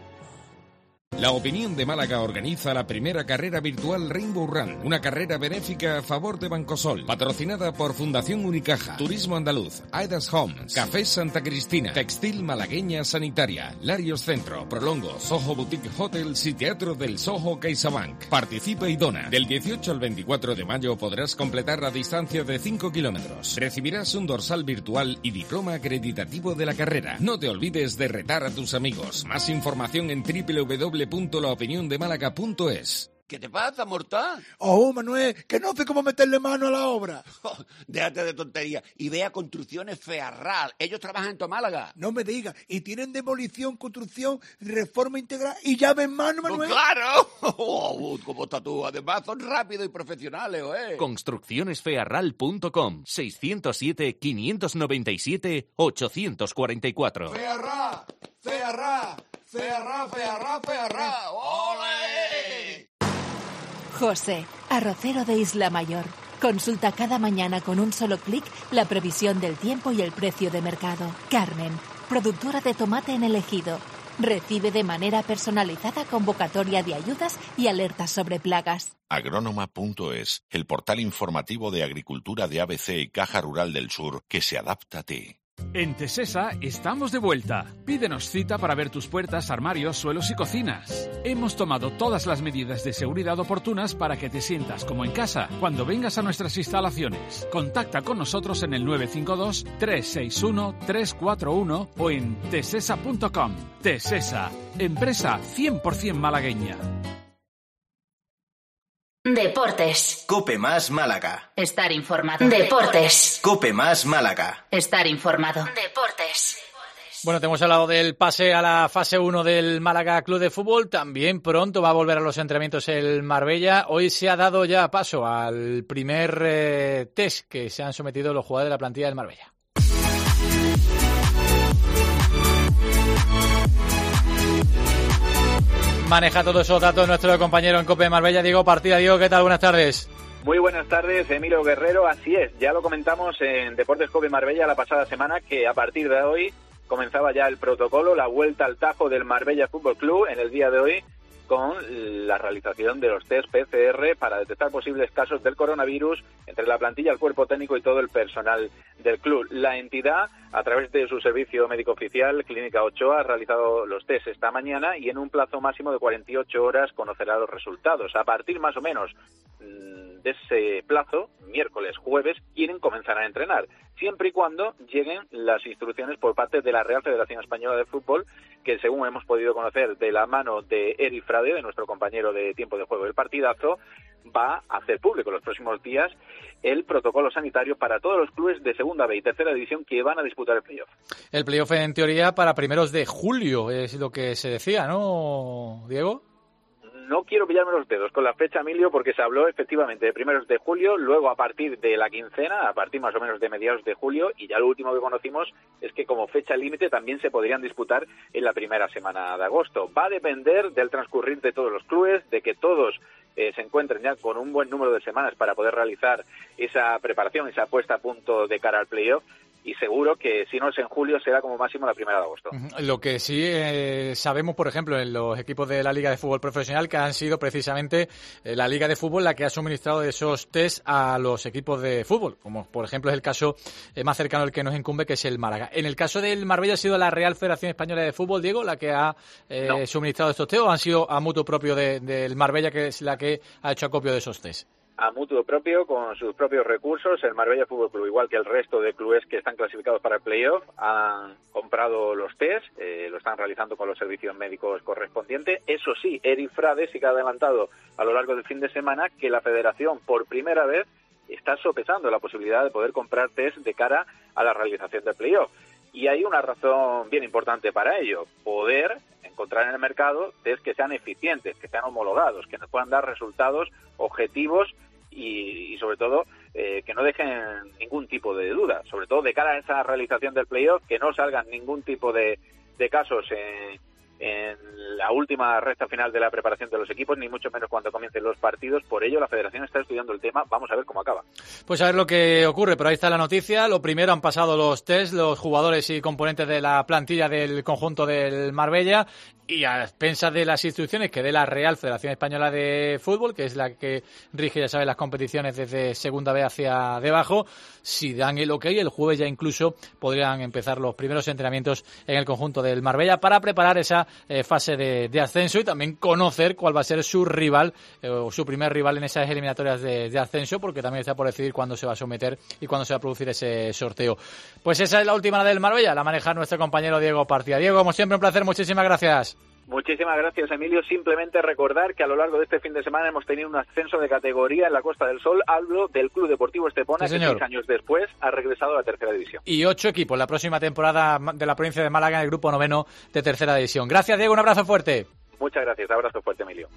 La Opinión de Málaga organiza la primera carrera virtual Rainbow Run, una carrera benéfica a favor de Bancosol, patrocinada por Fundación Unicaja, Turismo Andaluz, Aidas Homes, Café Santa Cristina, Textil Malagueña Sanitaria, Larios Centro, Prolongo, Soho Boutique Hotels y Teatro del Soho CaixaBank. Participa y dona. Del dieciocho al veinticuatro de mayo podrás completar la distancia de cinco kilómetros. Recibirás un dorsal virtual y diploma acreditativo de la carrera. No te olvides de retar a tus amigos. Más información en doble u doble u doble u punto la opinión de málaga punto es. ¿Qué te pasa, mortal? Oh, Manuel, que no sé cómo meterle mano a la obra. Oh, déjate de tontería y ve a Construcciones Fearral. Ellos trabajan en tu Málaga. No me digas. Y tienen demolición, construcción, reforma integral y llave en mano, Manuel. Oh, ¡claro! Oh, ¿cómo estás tú? Además, son rápidos y profesionales, ¿eh? Construcciones fearral punto com, seiscientos siete, quinientos noventa y siete, ochocientos cuarenta y cuatro. ¡Fearral! ¡Fearral! ¡Fearral, fearral, fearral! ¡Ole! José, arrocero de Isla Mayor. Consulta cada mañana con un solo clic la previsión del tiempo y el precio de mercado. Carmen, productora de tomate en el Ejido. Recibe de manera personalizada convocatoria de ayudas y alertas sobre plagas. Agrónoma punto es, el portal informativo de agricultura de A B C y Caja Rural del Sur que se adapta a ti. En Tesesa estamos de vuelta. Pídenos cita para ver tus puertas, armarios, suelos y cocinas. Hemos tomado todas las medidas de seguridad oportunas para que te sientas como en casa cuando vengas a nuestras instalaciones. Contacta con nosotros en el nueve cinco dos, tres seis uno, tres cuatro uno o en tesesa punto com. Tesesa, empresa cien por ciento malagueña. Deportes. COPE más Málaga. Estar informado. Deportes. COPE más Málaga. Estar informado. Deportes. Bueno, te hemos hablado del pase a la fase uno del Málaga Club de Fútbol. También pronto va a volver a los entrenamientos el Marbella. Hoy se ha dado ya paso al primer eh, test que se han sometido los jugadores de la plantilla del Marbella. maneja todos esos datos nuestro compañero en COPE Marbella, Diego Partida. Diego, ¿qué tal? Buenas tardes. Muy buenas tardes, Emilio Guerrero. Así es, ya lo comentamos en Deportes COPE Marbella la pasada semana, que a partir de hoy comenzaba ya el protocolo, la vuelta al tajo del Marbella Fútbol Club en el día de hoy, con la realización de los test P C R para detectar posibles casos del coronavirus entre la plantilla, el cuerpo técnico y todo el personal del club. La entidad, a través de su servicio médico oficial, Clínica Ochoa, ha realizado los test esta mañana y en un plazo máximo de cuarenta y ocho horas conocerá los resultados. A partir más o menos de ese plazo, miércoles, jueves, quieren comenzar a entrenar, siempre y cuando lleguen las instrucciones por parte de la Real Federación Española de Fútbol, que según hemos podido conocer de la mano de Eri Frade, de nuestro compañero de tiempo de juego del partidazo, va a hacer público los próximos días el protocolo sanitario para todos los clubes de segunda B y tercera división que van a disputar el playoff. El playoff en teoría para primeros de julio, es lo que se decía, ¿no, Diego? No quiero pillarme los dedos con la fecha, Emilio, porque se habló efectivamente de primeros de julio, luego a partir de la quincena, a partir más o menos de mediados de julio, y ya lo último que conocimos es que como fecha límite también se podrían disputar en la primera semana de agosto. Va a depender del transcurrir de todos los clubes, de que todos eh, se encuentren ya con un buen número de semanas para poder realizar esa preparación, esa puesta a punto de cara al playoff. Y seguro que si no es en julio será como máximo la primera de agosto. Lo que sí eh, sabemos, por ejemplo, en los equipos de la Liga de Fútbol Profesional, que han sido precisamente eh, la Liga de Fútbol la que ha suministrado esos test a los equipos de fútbol, como por ejemplo es el caso eh, más cercano al que nos incumbe, que es el Málaga. En el caso del Marbella, ¿ha sido la Real Federación Española de Fútbol, Diego, la que ha eh, no. suministrado estos test, o han sido a mutuo propio de, del Marbella, que es la que ha hecho acopio de esos test? A mutuo propio, con sus propios recursos, el Marbella Fútbol Club, igual que el resto de clubes que están clasificados para el playoff, han comprado los test, eh, lo están realizando con los servicios médicos correspondientes. Eso sí, Eri Frade sí que ha adelantado a lo largo del fin de semana que la Federación, por primera vez, está sopesando la posibilidad de poder comprar test de cara a la realización del playoff. Y hay una razón bien importante para ello: poder encontrar en el mercado test que sean eficientes, que sean homologados, que nos puedan dar resultados objetivos y, y sobre todo eh, que no dejen ningún tipo de duda, sobre todo de cara a esa realización del playoff, que no salgan ningún tipo de, de casos en, en la última recta final de la preparación de los equipos, ni mucho menos cuando comiencen los partidos. Por ello la Federación está estudiando el tema, vamos a ver cómo acaba. Pues a ver lo que ocurre, pero ahí está la noticia. Lo primero, han pasado los test, los jugadores y componentes de la plantilla del conjunto del Marbella, y a expensas de las instrucciones que dé la Real Federación Española de Fútbol, que es la que rige, ya sabes, las competiciones desde segunda B hacia debajo. Si dan el ok, el jueves ya incluso podrían empezar los primeros entrenamientos en el conjunto del Marbella para preparar esa eh, fase de, de ascenso, y también conocer cuál va a ser su rival eh, o su primer rival en esas eliminatorias de, de ascenso, porque también está por decidir cuándo se va a someter y cuándo se va a producir ese sorteo. Pues esa es la última del Marbella, la maneja nuestro compañero Diego Partida. Diego, como siempre, un placer, muchísimas gracias. Muchísimas gracias, Emilio. Simplemente recordar que a lo largo de este fin de semana hemos tenido un ascenso de categoría en la Costa del Sol. Hablo del Club Deportivo Estepona, sí, que seis años después ha regresado a la tercera división. Y ocho equipos la próxima temporada de la provincia de Málaga en el grupo noveno de tercera división. Gracias, Diego. Un abrazo fuerte. Muchas gracias. Abrazo fuerte, Emilio.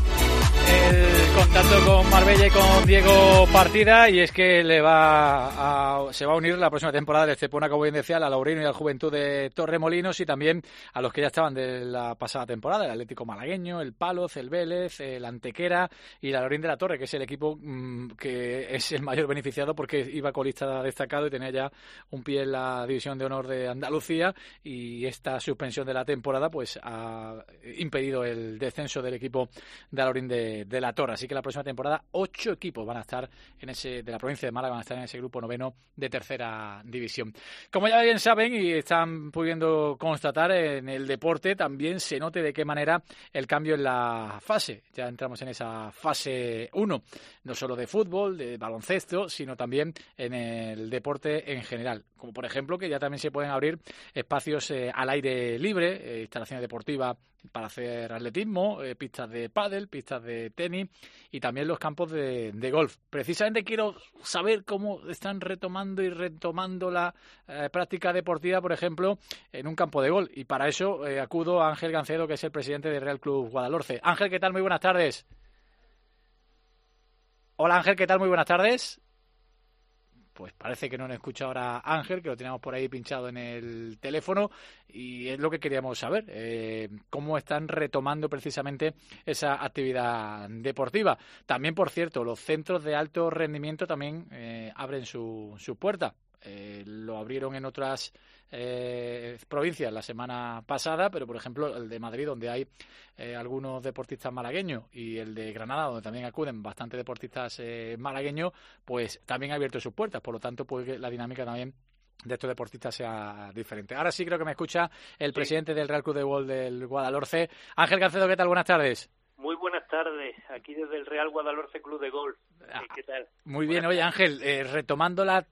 El contacto con Marbella y con Diego Partida, y es que le va a, se va a unir la próxima temporada del Estepona, como bien decía, al Laurino y al Juventud de Torremolinos, y también a los que ya estaban de la pasada temporada, el Atlético Malagueño, el Paloz, el Vélez, el Antequera y el Alorín de la Torre, que es el equipo mmm, que es el mayor beneficiado porque iba colista destacado y tenía ya un pie en la División de Honor de Andalucía, y esta suspensión de la temporada pues ha impedido el descenso del equipo de Alorín de, de la Torre. Así que la próxima temporada ocho equipos van a estar en ese de la provincia de Málaga, van a estar en ese grupo noveno de tercera división. Como ya bien saben y están pudiendo constatar, en el deporte también se note de qué manera el cambio en la fase. Ya entramos en esa fase uno, no solo de fútbol, de baloncesto, sino también en el deporte en general. Como por ejemplo que ya también se pueden abrir espacios eh, al aire libre, eh, instalaciones deportivas para hacer atletismo, eh, pistas de pádel, pistas de tenis y también los campos de, de golf. Precisamente quiero saber cómo están retomando y retomando la eh, práctica deportiva, por ejemplo, en un campo de golf. Y para eso eh, acudo a Ángel Gancedo, que es el presidente del Real Club Guadalhorce. Ángel, ¿qué tal? Muy buenas tardes. Hola Ángel, ¿qué tal? Muy buenas tardes. pues parece que no nos escucha ahora Ángel, que lo teníamos por ahí pinchado en el teléfono, y es lo que queríamos saber, eh, cómo están retomando precisamente esa actividad deportiva. También, por cierto, los centros de alto rendimiento también eh, abren su, su puerta. Eh, lo abrieron en otras eh, provincias la semana pasada, pero por ejemplo el de Madrid, donde hay eh, algunos deportistas malagueños, y el de Granada, donde también acuden bastantes deportistas eh, malagueños, pues también ha abierto sus puertas. Por lo tanto, pues la dinámica también de estos deportistas sea diferente. Ahora sí creo que me escucha el sí. presidente del Real Club de Golf del Guadalhorce, Ángel Gancedo. ¿Qué tal? Buenas tardes. Muy buenas tardes, aquí desde el Real Guadalhorce Club de Golf. ¿Qué tal? Muy bien. Oye, Ángel, eh, retomando la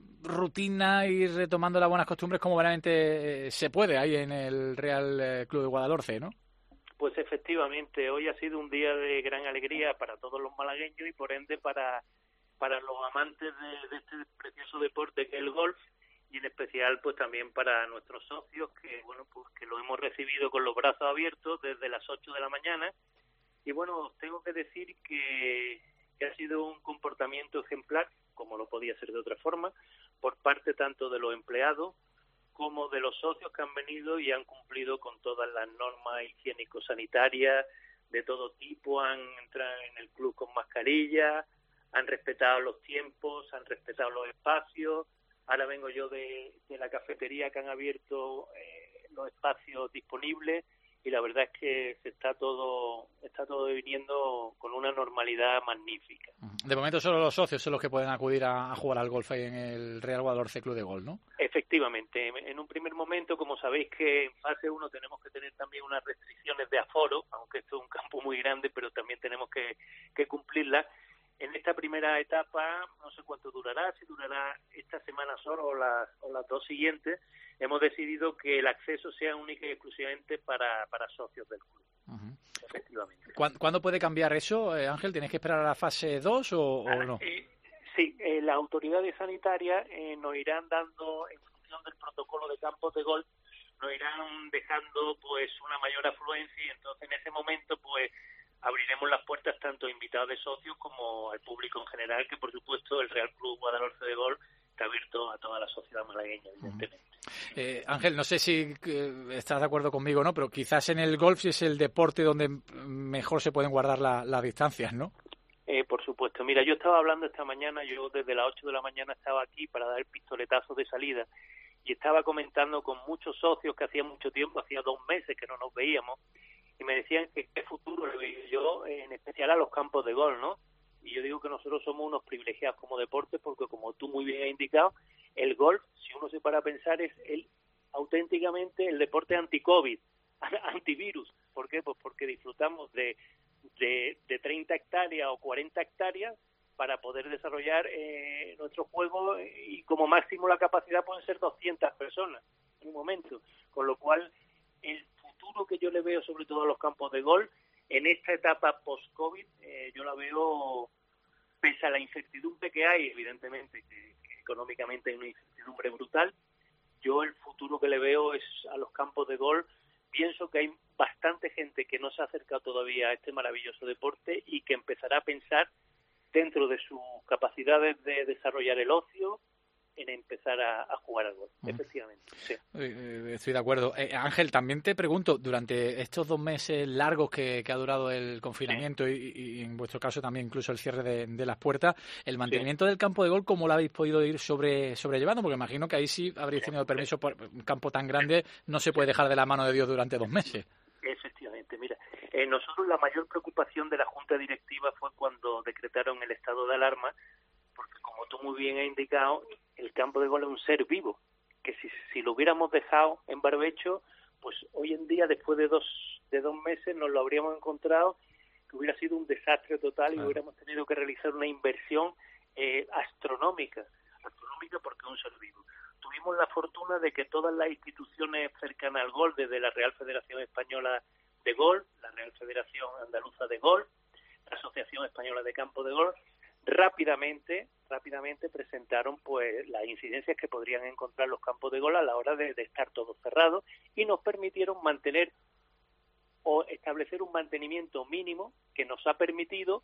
rutina y retomando las buenas costumbres como verdaderamente eh, se puede ahí en el Real eh, Club de Guadalhorce, ¿no? Pues efectivamente, hoy ha sido un día de gran alegría para todos los malagueños y por ende para, para los amantes de, de este precioso deporte que es el golf, y en especial pues también para nuestros socios que bueno pues que lo hemos recibido con los brazos abiertos desde las ocho de la mañana. Y bueno, tengo que decir que, que ha sido un comportamiento ejemplar, como lo podía ser de otra forma, por parte tanto de los empleados como de los socios que han venido y han cumplido con todas las normas higiénico-sanitarias de todo tipo. Han entrado en el club con mascarilla, han respetado los tiempos, han respetado los espacios. Ahora vengo yo de, de la cafetería, que han abierto eh, los espacios disponibles, y la verdad es que se está todo está todo viniendo con una normalidad magnífica. De momento solo los socios son los que pueden acudir a, a jugar al golf ahí en el Real Guadalhorce Club de Golf, ¿no? Efectivamente, en un primer momento, como sabéis que en fase uno tenemos que tener también unas restricciones de aforo, aunque esto es un campo muy grande, pero también tenemos que, que cumplirlas. En esta primera etapa, no sé cuánto durará, si durará esta semana solo o las, o las dos siguientes, hemos decidido que el acceso sea único y exclusivamente para, para socios del club. Uh-huh. Efectivamente. ¿Cuándo, ¿Cuándo puede cambiar eso, eh, Ángel? ¿Tienes que esperar a la fase dos o, o no? Eh, sí, eh, las autoridades sanitarias eh, nos irán dando, en función del protocolo de campos de golf, nos irán dejando pues una mayor afluencia, y entonces en ese momento pues abriremos las puertas tanto a invitados de socios como al público en general, que por supuesto el Real Club Guadalhorce de Golf está abierto a toda la sociedad malagueña, evidentemente. Eh, Ángel, no sé si eh, estás de acuerdo conmigo o no, pero quizás en el golf sí es el deporte donde mejor se pueden guardar la, las distancias, ¿no? Eh, por supuesto. Mira, yo estaba hablando esta mañana, yo desde las ocho de la mañana estaba aquí para dar el pistoletazo de salida, y estaba comentando con muchos socios que hacía mucho tiempo, hacía dos meses que no nos veíamos, y me decían que qué futuro le veía yo, en especial a los campos de golf, ¿no? Y yo digo que nosotros somos unos privilegiados como deporte, porque como tú muy bien has indicado, el golf, si uno se para a pensar, es el auténticamente el deporte anti-COVID, antivirus. ¿Por qué? Pues porque disfrutamos de, de, de treinta hectáreas o cuarenta hectáreas para poder desarrollar eh, nuestro juego, y como máximo la capacidad pueden ser doscientas personas en un momento. Con lo cual, el futuro que yo le veo sobre todo a los campos de golf en esta etapa post-COVID, eh, yo la veo, pese a la incertidumbre que hay, evidentemente, que, que económicamente hay una incertidumbre brutal, yo el futuro que le veo es a los campos de golf. Pienso que hay bastante gente que no se ha acercado todavía a este maravilloso deporte y que empezará a pensar dentro de sus capacidades de desarrollar el ocio, en empezar a, a jugar al golf, mm. efectivamente. Sí. Eh, estoy de acuerdo. Eh, Ángel, también te pregunto, durante estos dos meses largos que, que ha durado el confinamiento, sí. y, y en vuestro caso también incluso el cierre de, de las puertas, el mantenimiento sí. del campo de golf, ¿cómo lo habéis podido ir sobre sobrellevando? Porque imagino que ahí sí habréis tenido permiso por un campo tan grande, no se puede dejar de la mano de Dios durante dos meses. Efectivamente, mira, eh, nosotros la mayor preocupación de la Junta Directiva fue cuando decretaron el estado de alarma, porque como tú muy bien has indicado, el campo de golf es un ser vivo, que si, si lo hubiéramos dejado en barbecho, pues hoy en día, después de dos de dos meses, nos lo habríamos encontrado que hubiera sido un desastre total, y ah. hubiéramos tenido que realizar una inversión eh, astronómica, astronómica porque es un ser vivo. Tuvimos la fortuna de que todas las instituciones cercanas al golf, desde la Real Federación Española de Golf, la Real Federación Andaluza de Golf, la Asociación Española de Campo de Golf, rápidamente rápidamente presentaron pues las incidencias que podrían encontrar los campos de golf a la hora de, de estar todos cerrados, y nos permitieron mantener o establecer un mantenimiento mínimo que nos ha permitido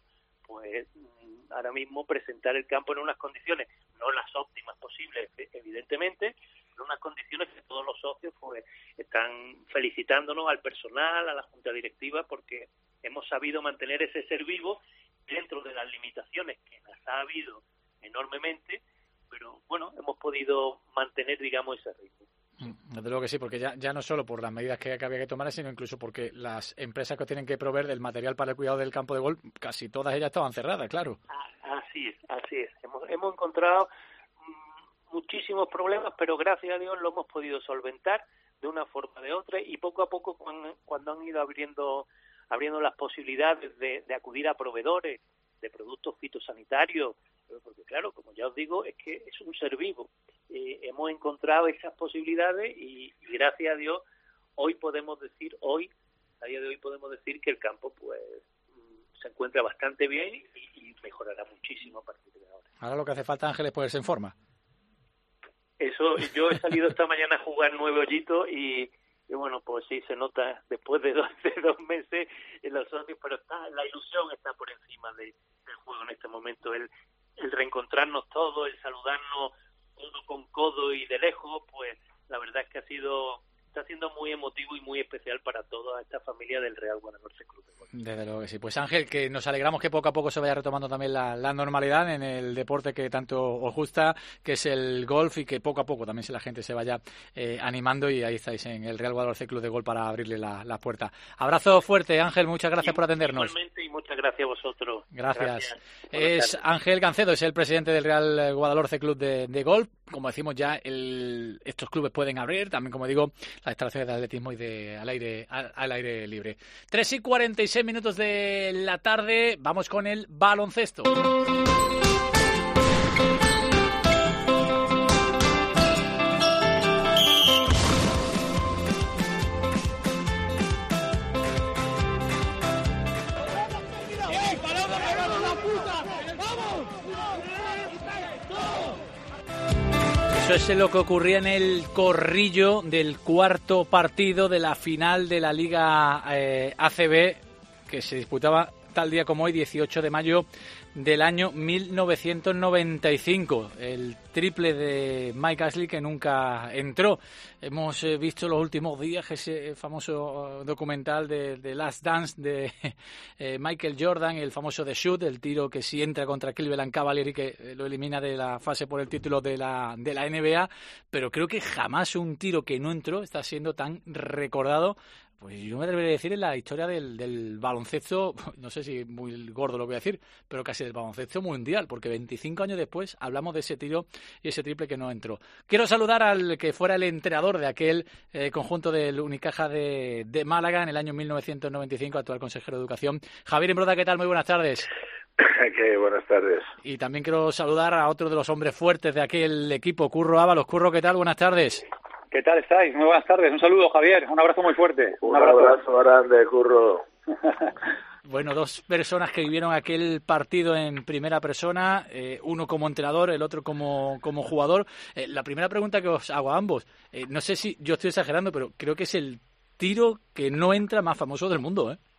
pues ahora mismo presentar el campo en unas condiciones, no las óptimas posibles, evidentemente, en unas condiciones que todos los socios pues están felicitándonos al personal, a la junta directiva, porque hemos sabido mantener ese ser vivo dentro de las limitaciones que las ha habido enormemente, pero bueno, hemos podido mantener, digamos, ese ritmo. Desde luego que sí, porque ya, ya no solo por las medidas que, que había que tomar, sino incluso porque las empresas que tienen que proveer del material para el cuidado del campo de golf, casi todas ellas estaban cerradas, claro. Así es, así es. Hemos, hemos encontrado muchísimos problemas, pero gracias a Dios lo hemos podido solventar de una forma o de otra, y poco a poco cuando, cuando han ido abriendo abriendo las posibilidades de, de acudir a proveedores de productos fitosanitarios, porque claro, como ya os digo, es que es un ser vivo. Eh, hemos encontrado esas posibilidades y, y gracias a Dios hoy podemos decir, hoy, a día de hoy podemos decir que el campo pues se encuentra bastante bien y, y mejorará muchísimo a partir de ahora. Ahora lo que hace falta, Ángel, es ponerse en forma. Eso, yo he salido esta mañana a jugar nueve hoyitos y, y bueno, pues sí, se nota después de dos, de dos meses en los socios, pero está, la ilusión está por encima de, del juego en este momento, el, el reencontrarnos todos, el saludarnos codo con codo y de lejos, pues la verdad es que ha sido, está siendo muy emotivo y muy especial para toda esta familia del Real Guadalhorce Club de Golf. Desde luego que sí. Pues Ángel, que nos alegramos que poco a poco se vaya retomando también la, la normalidad en el deporte que tanto os gusta, que es el golf, y que poco a poco también si la gente se vaya eh, animando, y ahí estáis en el Real Guadalhorce Club de Golf para abrirle la, la puerta. Abrazo fuerte, Ángel, muchas gracias y, por atendernos. Igualmente, y muchas gracias a vosotros. Gracias. gracias. Es Ángel Gancedo, es el presidente del Real Guadalhorce Club de, de Golf. Como decimos ya, el, estos clubes pueden abrir, también como digo, las instalaciones de atletismo y de al aire al, al aire libre. tres y cuarenta y seis minutos de la tarde, vamos con el baloncesto. Eso es lo que ocurría en el corrillo del cuarto partido de la final de la Liga eh, A C B, que se disputaba tal día como hoy, dieciocho de mayo del año mil novecientos noventa y cinco. El triple de Mike Ashley, que nunca entró. Hemos eh, visto los últimos días ese famoso documental de, de Last Dance de eh, Michael Jordan, el famoso The Shoot, el tiro que sí entra contra Cleveland Cavaliers y que eh, lo elimina de la fase por el título de la, de la N B A, pero creo que jamás un tiro que no entró está siendo tan recordado. Pues yo me atrevería a decir en la historia del, del baloncesto, no sé si muy gordo lo voy a decir, pero casi del baloncesto mundial, porque veinticinco años después hablamos de ese tiro y ese triple que no entró. Quiero saludar al que fuera el entrenador de aquel eh, conjunto del Unicaja de, de Málaga en el año mil novecientos noventa y cinco, actual consejero de Educación. Javier Embroda, ¿qué tal? Muy buenas tardes. ¿Qué? Buenas tardes. Y también quiero saludar a otro de los hombres fuertes de aquel equipo, Curro Ábalos. Curro, ¿qué tal? Buenas tardes. ¿Qué tal estáis? Muy buenas tardes. Un saludo, Javier. Un abrazo muy fuerte. Un, Un abrazo. abrazo grande, Curro. Bueno, dos personas que vivieron aquel partido en primera persona, eh, uno como entrenador, el otro como, como jugador. Eh, la primera pregunta que os hago a ambos, eh, no sé si yo estoy exagerando, pero creo que es el tiro que no entra más famoso del mundo, ¿eh?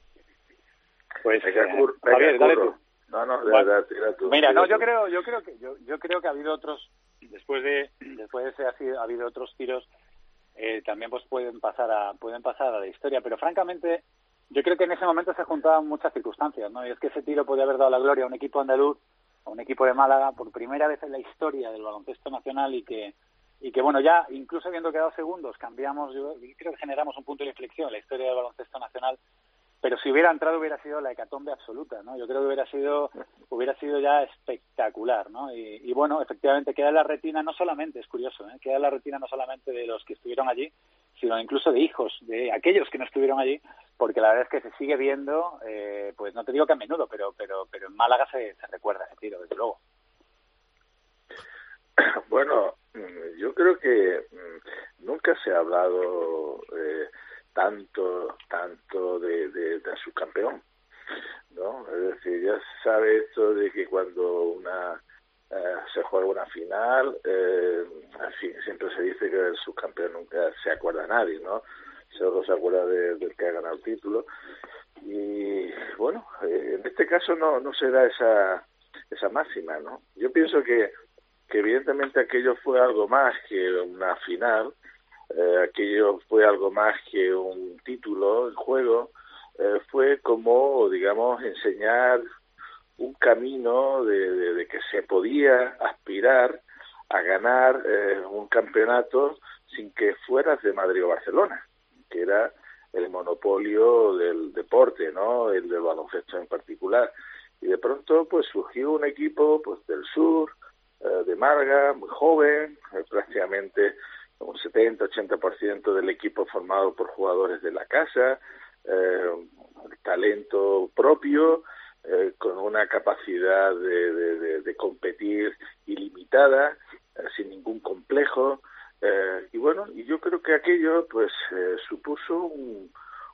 Pues venga, eh, Cur, venga, Javier, dale tú. No, no, bueno, da, tira tú. Mira, tira no, tú. yo creo, yo creo que yo, yo creo que ha habido otros después de después de ese ha, sido, ha habido otros tiros. Eh, también pues pueden pasar a pueden pasar a la historia, pero francamente yo creo que en ese momento se juntaban muchas circunstancias, ¿no? Y es que ese tiro podía haber dado la gloria a un equipo andaluz, a un equipo de Málaga por primera vez en la historia del baloncesto nacional, y que y que bueno, ya incluso habiendo quedado segundos cambiamos, yo creo que generamos un punto de inflexión en la historia del baloncesto nacional. Pero si hubiera entrado hubiera sido la hecatombe absoluta, ¿no? Yo creo que hubiera sido hubiera sido ya espectacular, ¿no? Y, y bueno, efectivamente queda en la retina no solamente, es curioso, ¿eh? Queda en la retina no solamente de los que estuvieron allí, sino incluso de hijos, de aquellos que no estuvieron allí, porque la verdad es que se sigue viendo, eh, pues no te digo que a menudo, pero pero pero en Málaga se, se recuerda ese tiro, desde luego. Bueno, yo creo que nunca se ha hablado eh, tanto tanto de, de, de subcampeón, ¿no? Es decir, ya se sabe esto de que cuando una eh, se juega una final, eh, en fin, siempre se dice que el subcampeón nunca se acuerda a nadie, ¿no? Solo se acuerda de, del que ha ganado el título. y bueno, eh, en este caso no, no se da esa, esa máxima, ¿no? Yo pienso que, que evidentemente aquello fue algo más que una final, eh, aquello fue algo más que un título en juego, eh, fue como, digamos, enseñar un camino de, de, de que se podía aspirar a ganar eh, un campeonato sin que fueras de Madrid o Barcelona, que era el monopolio del deporte, ¿no? El del baloncesto en particular. Y de pronto pues surgió un equipo pues del sur, eh, de Málaga, muy joven, eh, prácticamente un setenta a ochenta por ciento del equipo formado por jugadores de la casa, eh, talento propio, eh, con una capacidad de, de, de, de competir ilimitada, eh, sin ningún complejo. Eh, y bueno, y yo creo que aquello pues eh, supuso un,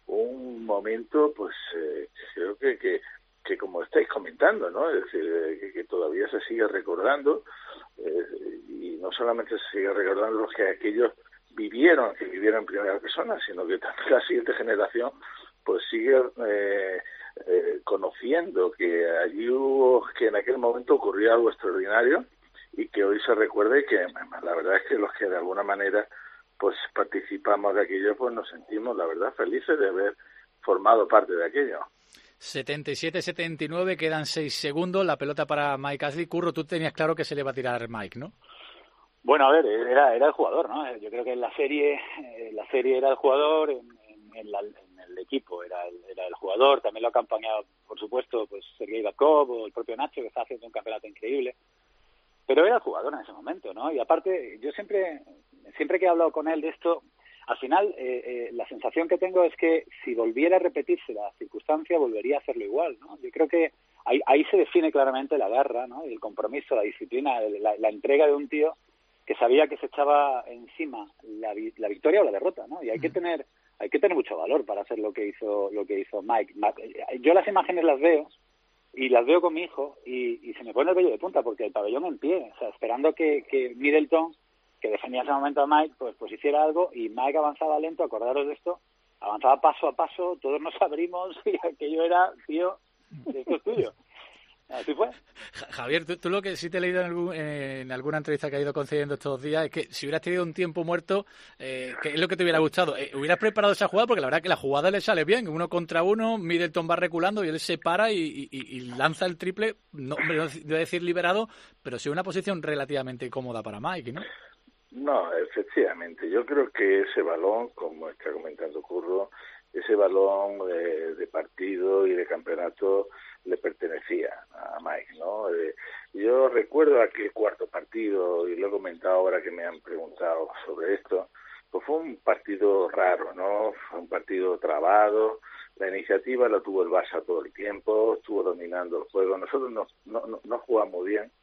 un momento pues eh, creo que, que, que como estáis comentando, ¿no? Es decir, eh, que, que todavía se sigue recordando, eh, y no solamente se sigue recordando los que aquellos vivieron, que vivieron en primera persona, sino que también la siguiente generación pues sigue eh, eh, conociendo que allí hubo, que en aquel momento ocurrió algo extraordinario, y que hoy se recuerde que la verdad es que los que de alguna manera pues participamos de aquello pues nos sentimos la verdad felices de haber formado parte de aquello. setenta y siete setenta y nueve, quedan seis segundos, la pelota para Mike Ashley. Curro, tú tenías claro que se le va a tirar Mike, ¿no? Bueno, a ver, era, era el jugador, ¿no? Yo creo que en la serie, eh, la serie era el jugador, en, en, en, la, en el equipo era el, era el jugador, también lo ha acompañado, por supuesto, pues Sergei Bakov o el propio Nacho, que está haciendo un campeonato increíble. Pero era el jugador en ese momento, ¿no? Y aparte, yo siempre, siempre que he hablado con él de esto, al final eh, eh, la sensación que tengo es que si volviera a repetirse la circunstancia, volvería a hacerlo igual, ¿no? Yo creo que ahí, ahí se define claramente la garra, ¿no? Y el compromiso, la disciplina, la, la entrega de un tío que sabía que se echaba encima la, la victoria o la derrota, ¿no? Y hay que tener, hay que tener mucho valor para hacer lo que hizo, lo que hizo Mike. Yo las imágenes las veo. Y las veo con mi hijo y, y se me pone el vello de punta porque el pabellón en pie, o sea, esperando que, que Middleton, que defendía en ese momento a Mike, pues, pues hiciera algo, y Mike avanzaba lento, acordaros de esto, avanzaba paso a paso, todos nos abrimos y aquello era, tío, esto es tuyo. Así fue. Javier, tú, tú lo que sí te he leído en, algún, en alguna entrevista que ha ido concediendo estos días es que si hubieras tenido un tiempo muerto, eh, ¿qué es lo que te hubiera gustado? Eh, ¿Hubieras preparado esa jugada? Porque la verdad que la jugada le sale bien, uno contra uno, Middleton va reculando y él se para y, y, y lanza el triple, no, no voy a decir liberado, pero sí una posición relativamente cómoda para Mike, ¿no? No, efectivamente, yo creo que ese balón, como está comentando Curro, ese balón de, de partido y de campeonato le pertenecía a Mike, ¿no? Eh, yo recuerdo aquel cuarto partido, y lo he comentado ahora que me han preguntado sobre esto, pues fue un partido raro, ¿no? Fue un partido trabado, la iniciativa la tuvo el Barça todo el tiempo, estuvo dominando el juego, nosotros no, no, no, no jugamos bien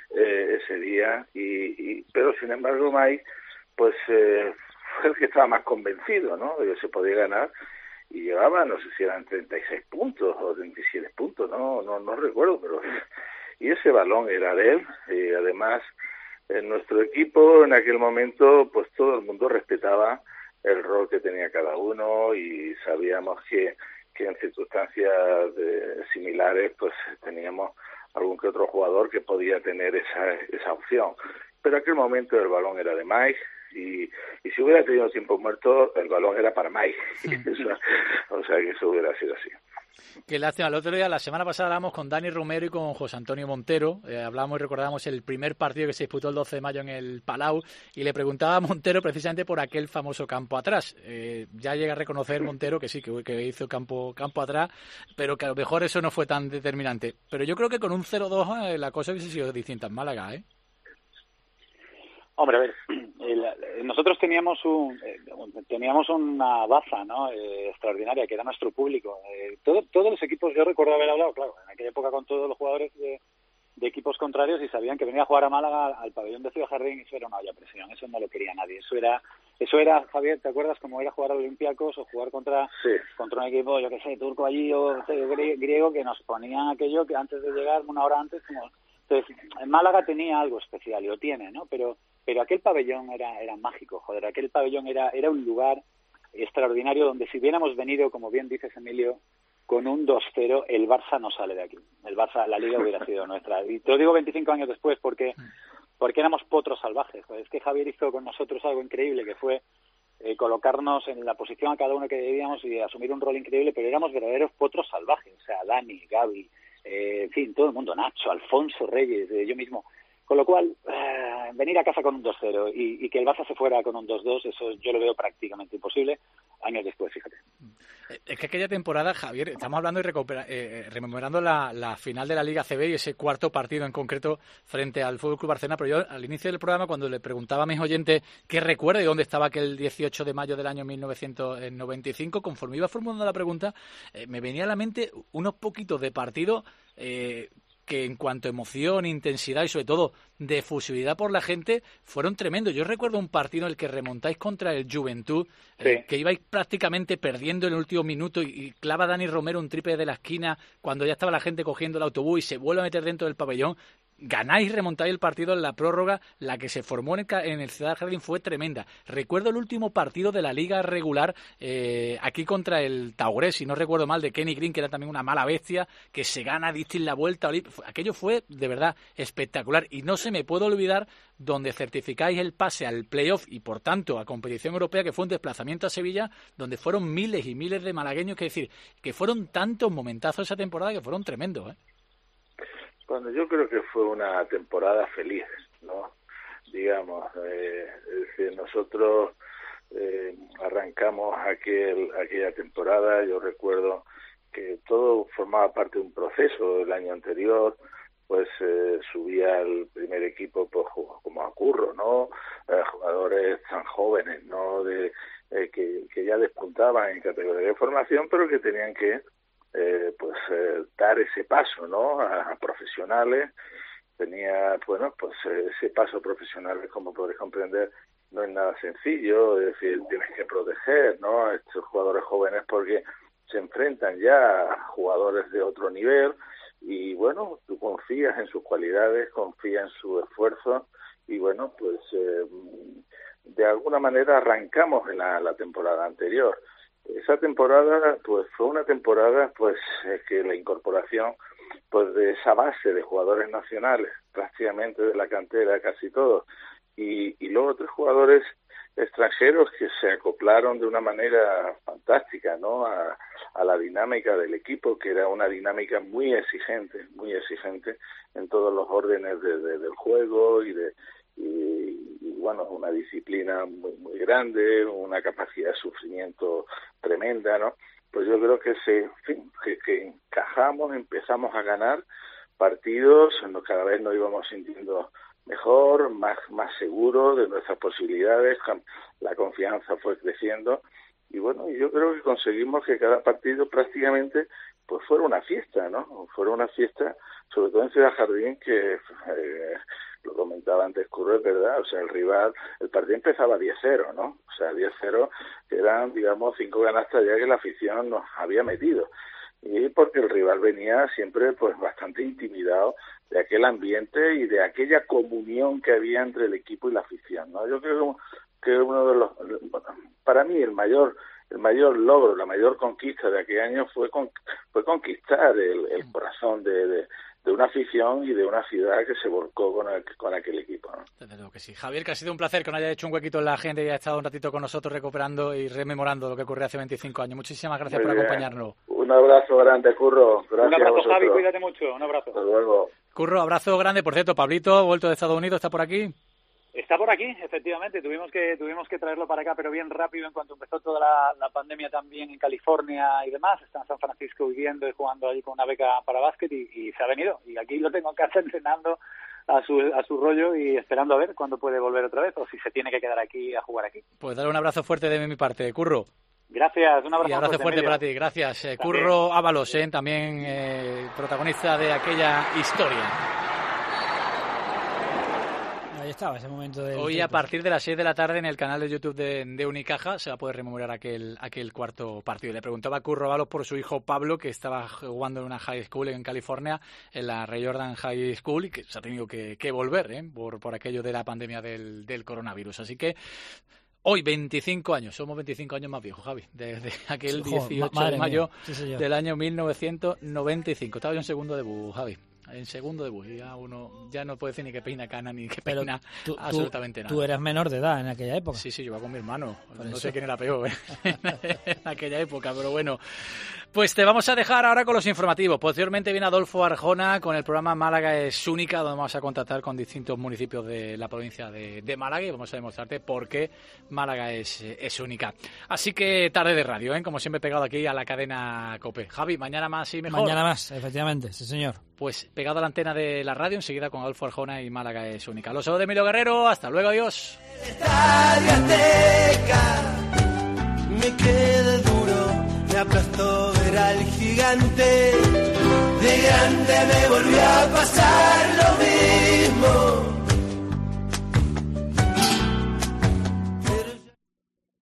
eh, ese día, y, y pero sin embargo Mike, pues eh, fue el que estaba más convencido, ¿no? De que se podía ganar, y llevaba, no sé si eran treinta y seis puntos o treinta y siete puntos, no no no recuerdo, pero y ese balón era de él, y además en nuestro equipo en aquel momento pues todo el mundo respetaba el rol que tenía cada uno, y sabíamos que, que en circunstancias de, similares pues teníamos algún que otro jugador que podía tener esa esa opción, pero en aquel momento el balón era de Mike. Y, y si hubiera tenido tiempo muerto, el balón era para Mike. O sea, que eso hubiera sido así. Qué lástima. El otro día, la semana pasada, hablamos con Dani Romero y con José Antonio Montero. Eh, hablamos y recordamos el primer partido que se disputó el doce de mayo en el Palau, y le preguntaba a Montero precisamente por aquel famoso campo atrás. Eh, ya llega a reconocer Montero que sí, que, que hizo campo campo atrás, pero que a lo mejor eso no fue tan determinante. Pero yo creo que con un cero dos eh, la cosa hubiese sido distinta en Málaga, ¿eh? Hombre, a ver, el, nosotros teníamos un eh, teníamos una baza, ¿no? Eh, extraordinaria, que era nuestro público. Eh, todo, todos los equipos, yo recuerdo haber hablado, claro, en aquella época con todos los jugadores de, de equipos contrarios, y sabían que venía a jugar a Málaga al pabellón de Ciudad Jardín, y eso era una olla presión, eso no lo quería nadie. Eso era, eso era, Javier, ¿te acuerdas cómo era jugar a Olympiacos o jugar contra, sí. contra un equipo, yo qué sé, turco allí o griego, que nos ponían aquello que antes de llegar, una hora antes, como... Entonces, en Málaga tenía algo especial, y lo tiene, ¿no? Pero pero aquel pabellón era era mágico, joder, aquel pabellón era era un lugar extraordinario donde si hubiéramos venido, como bien dices, Emilio, con un dos cero, el Barça no sale de aquí. El Barça, la Liga hubiera sido nuestra. Y te lo digo veinticinco años después porque, porque éramos potros salvajes. Es que Javier hizo con nosotros algo increíble, que fue eh, colocarnos en la posición a cada uno que debíamos y asumir un rol increíble, pero éramos verdaderos potros salvajes. O sea, Dani, Gavi, eh, en fin, todo el mundo, Nacho, Alfonso Reyes, eh, yo mismo. Con lo cual, eh, venir a casa con un dos cero y, y que el Barça se fuera con un dos dos, eso yo lo veo prácticamente imposible años después, fíjate. Es que aquella temporada, Javier, estamos hablando y recupera, eh, rememorando la, la final de la Liga C B y ese cuarto partido en concreto frente al F C Barcelona, pero yo al inicio del programa, cuando le preguntaba a mis oyentes qué recuerda y dónde estaba aquel dieciocho de mayo del año mil novecientos noventa y cinco, conforme iba formulando la pregunta, eh, me venía a la mente unos poquitos de partido eh, que en cuanto a emoción, intensidad y sobre todo de fusividad por la gente fueron tremendos. Yo recuerdo un partido en el que remontáis contra el Juventud, sí. eh, que ibais prácticamente perdiendo en el último minuto y, y clava Dani Romero un triple de la esquina cuando ya estaba la gente cogiendo el autobús y se vuelve a meter dentro del pabellón. Ganáis, remontáis el partido en la prórroga, la que se formó en el, en el Ciudad Jardín fue tremenda. Recuerdo el último partido de la Liga regular eh, aquí contra el Taurés, si no recuerdo mal, de Kenny Green, que era también una mala bestia, que se gana, disteis la vuelta. Aquello fue de verdad espectacular y no se me puede olvidar donde certificáis el pase al playoff y por tanto a competición europea, que fue un desplazamiento a Sevilla, donde fueron miles y miles de malagueños, que decir, que fueron tantos momentazos esa temporada que fueron tremendos, ¿eh? Bueno, yo creo que fue una temporada feliz, ¿no? Digamos, eh, es decir, nosotros eh, arrancamos aquel, aquella temporada, yo recuerdo que todo formaba parte de un proceso. El año anterior, pues eh, subía al primer equipo pues, como a Curro, ¿no? Eh, jugadores tan jóvenes, ¿no? De, eh, que, que ya despuntaban en categoría de formación, pero que tenían que Eh, pues eh, dar ese paso, ¿no? A, a profesionales. Tenía, bueno, pues eh, ese paso a profesionales, como podréis comprender, no es nada sencillo. Es decir, tienes que proteger, ¿no? A estos jugadores jóvenes porque se enfrentan ya a jugadores de otro nivel y, bueno, tú confías en sus cualidades, confías en su esfuerzo y, bueno, pues eh, de alguna manera arrancamos en la, la temporada anterior. Esa temporada, pues, fue una temporada, pues, eh, que la incorporación, pues, de esa base de jugadores nacionales, prácticamente de la cantera, casi todos, y, y luego tres jugadores extranjeros que se acoplaron de una manera fantástica, ¿no? A, a la dinámica del equipo, que era una dinámica muy exigente, muy exigente en todos los órdenes de, de, del juego y de Y, y bueno, una disciplina muy muy grande, una capacidad de sufrimiento tremenda, ¿no? Pues yo creo que se, en fin, que, que encajamos, empezamos a ganar partidos, en los que cada vez nos íbamos sintiendo mejor, más más seguros de nuestras posibilidades, la confianza fue creciendo y bueno, yo creo que conseguimos que cada partido prácticamente pues fuera una fiesta, ¿no? Fuera una fiesta, sobre todo en Ciudad Jardín, que eh, lo comentaba antes Curro, es verdad, o sea, el rival, el partido empezaba diez cero, ¿no? O sea, diez cero, que eran, digamos, cinco canastas ya que la afición nos había metido. Y porque el rival venía siempre, pues, bastante intimidado de aquel ambiente y de aquella comunión que había entre el equipo y la afición, ¿no? Yo creo que uno de los, para mí, el mayor el mayor logro, la mayor conquista de aquel año fue con, fue conquistar el, el corazón de, de, de una afición y de una ciudad que se volcó con, el, con aquel equipo, ¿no? Desde luego que sí. Javier, que ha sido un placer que nos haya hecho un huequito en la agenda y haya estado un ratito con nosotros recuperando y rememorando lo que ocurrió hace veinticinco años. Muchísimas gracias Muy por bien. acompañarnos. Un abrazo grande, Curro. Gracias un abrazo, a vosotros. Javi, cuídate mucho. Un abrazo. Hasta luego. Curro, abrazo grande. Por cierto, Pablito, vuelto de Estados Unidos, ¿está por aquí? Está por aquí, efectivamente. Tuvimos que tuvimos que traerlo para acá, pero bien rápido en cuanto empezó toda la, la pandemia también en California y demás. Está en San Francisco viviendo y jugando allí con una beca para básquet y, y se ha venido. Y aquí lo tengo en casa entrenando a su a su rollo y esperando a ver cuándo puede volver otra vez o si se tiene que quedar aquí a jugar aquí. Pues dale un abrazo fuerte de mi parte, Curro. Gracias, un abrazo, y abrazo fuerte, fuerte para ti, gracias. Eh, Curro Ábalos, eh, también eh, protagonista de aquella historia. Ahí estaba ese momento del Hoy tiempo. A partir de las seis de la tarde en el canal de YouTube de, de Unicaja se va a poder rememorar aquel aquel cuarto partido. Le preguntaba a Curro Ábalos por su hijo Pablo, que estaba jugando en una high school en California, en la Ray Jordan High School, y que se ha tenido que, que volver ¿eh? por, por aquello de la pandemia del, del coronavirus. Así que hoy veinticinco años, somos veinticinco años más viejos, Javi, desde aquel Joder, dieciocho madre de mayo mía. Sí, del año mil novecientos noventa y cinco. Estaba yo en segundo debut, Javi. En segundo debut, y ya uno ya no puede decir ni que peina cana ni que Pero peina tú, absolutamente tú, nada. Tú eras menor de edad en aquella época. Sí, sí, yo iba con mi hermano. Por no eso. sé quién era peor ¿eh? en aquella época, pero bueno. Pues te vamos a dejar ahora con los informativos. Posteriormente viene Adolfo Arjona con el programa Málaga es única, donde vamos a contactar con distintos municipios de la provincia de, de Málaga y vamos a demostrarte por qué Málaga es, es única. Así que tarde de radio, ¿eh? Como siempre pegado aquí a la cadena COPE. Javi, mañana más y mejor. Mañana más, efectivamente, sí señor. Pues pegado a la antena de la radio, enseguida con Adolfo Arjona y Málaga es única. Los saludos de Emilio Guerrero, hasta luego, adiós. Estadio Azteca, me quedé duro, me aplastó ver al gigante, de grande me volvió a pasar lo mismo.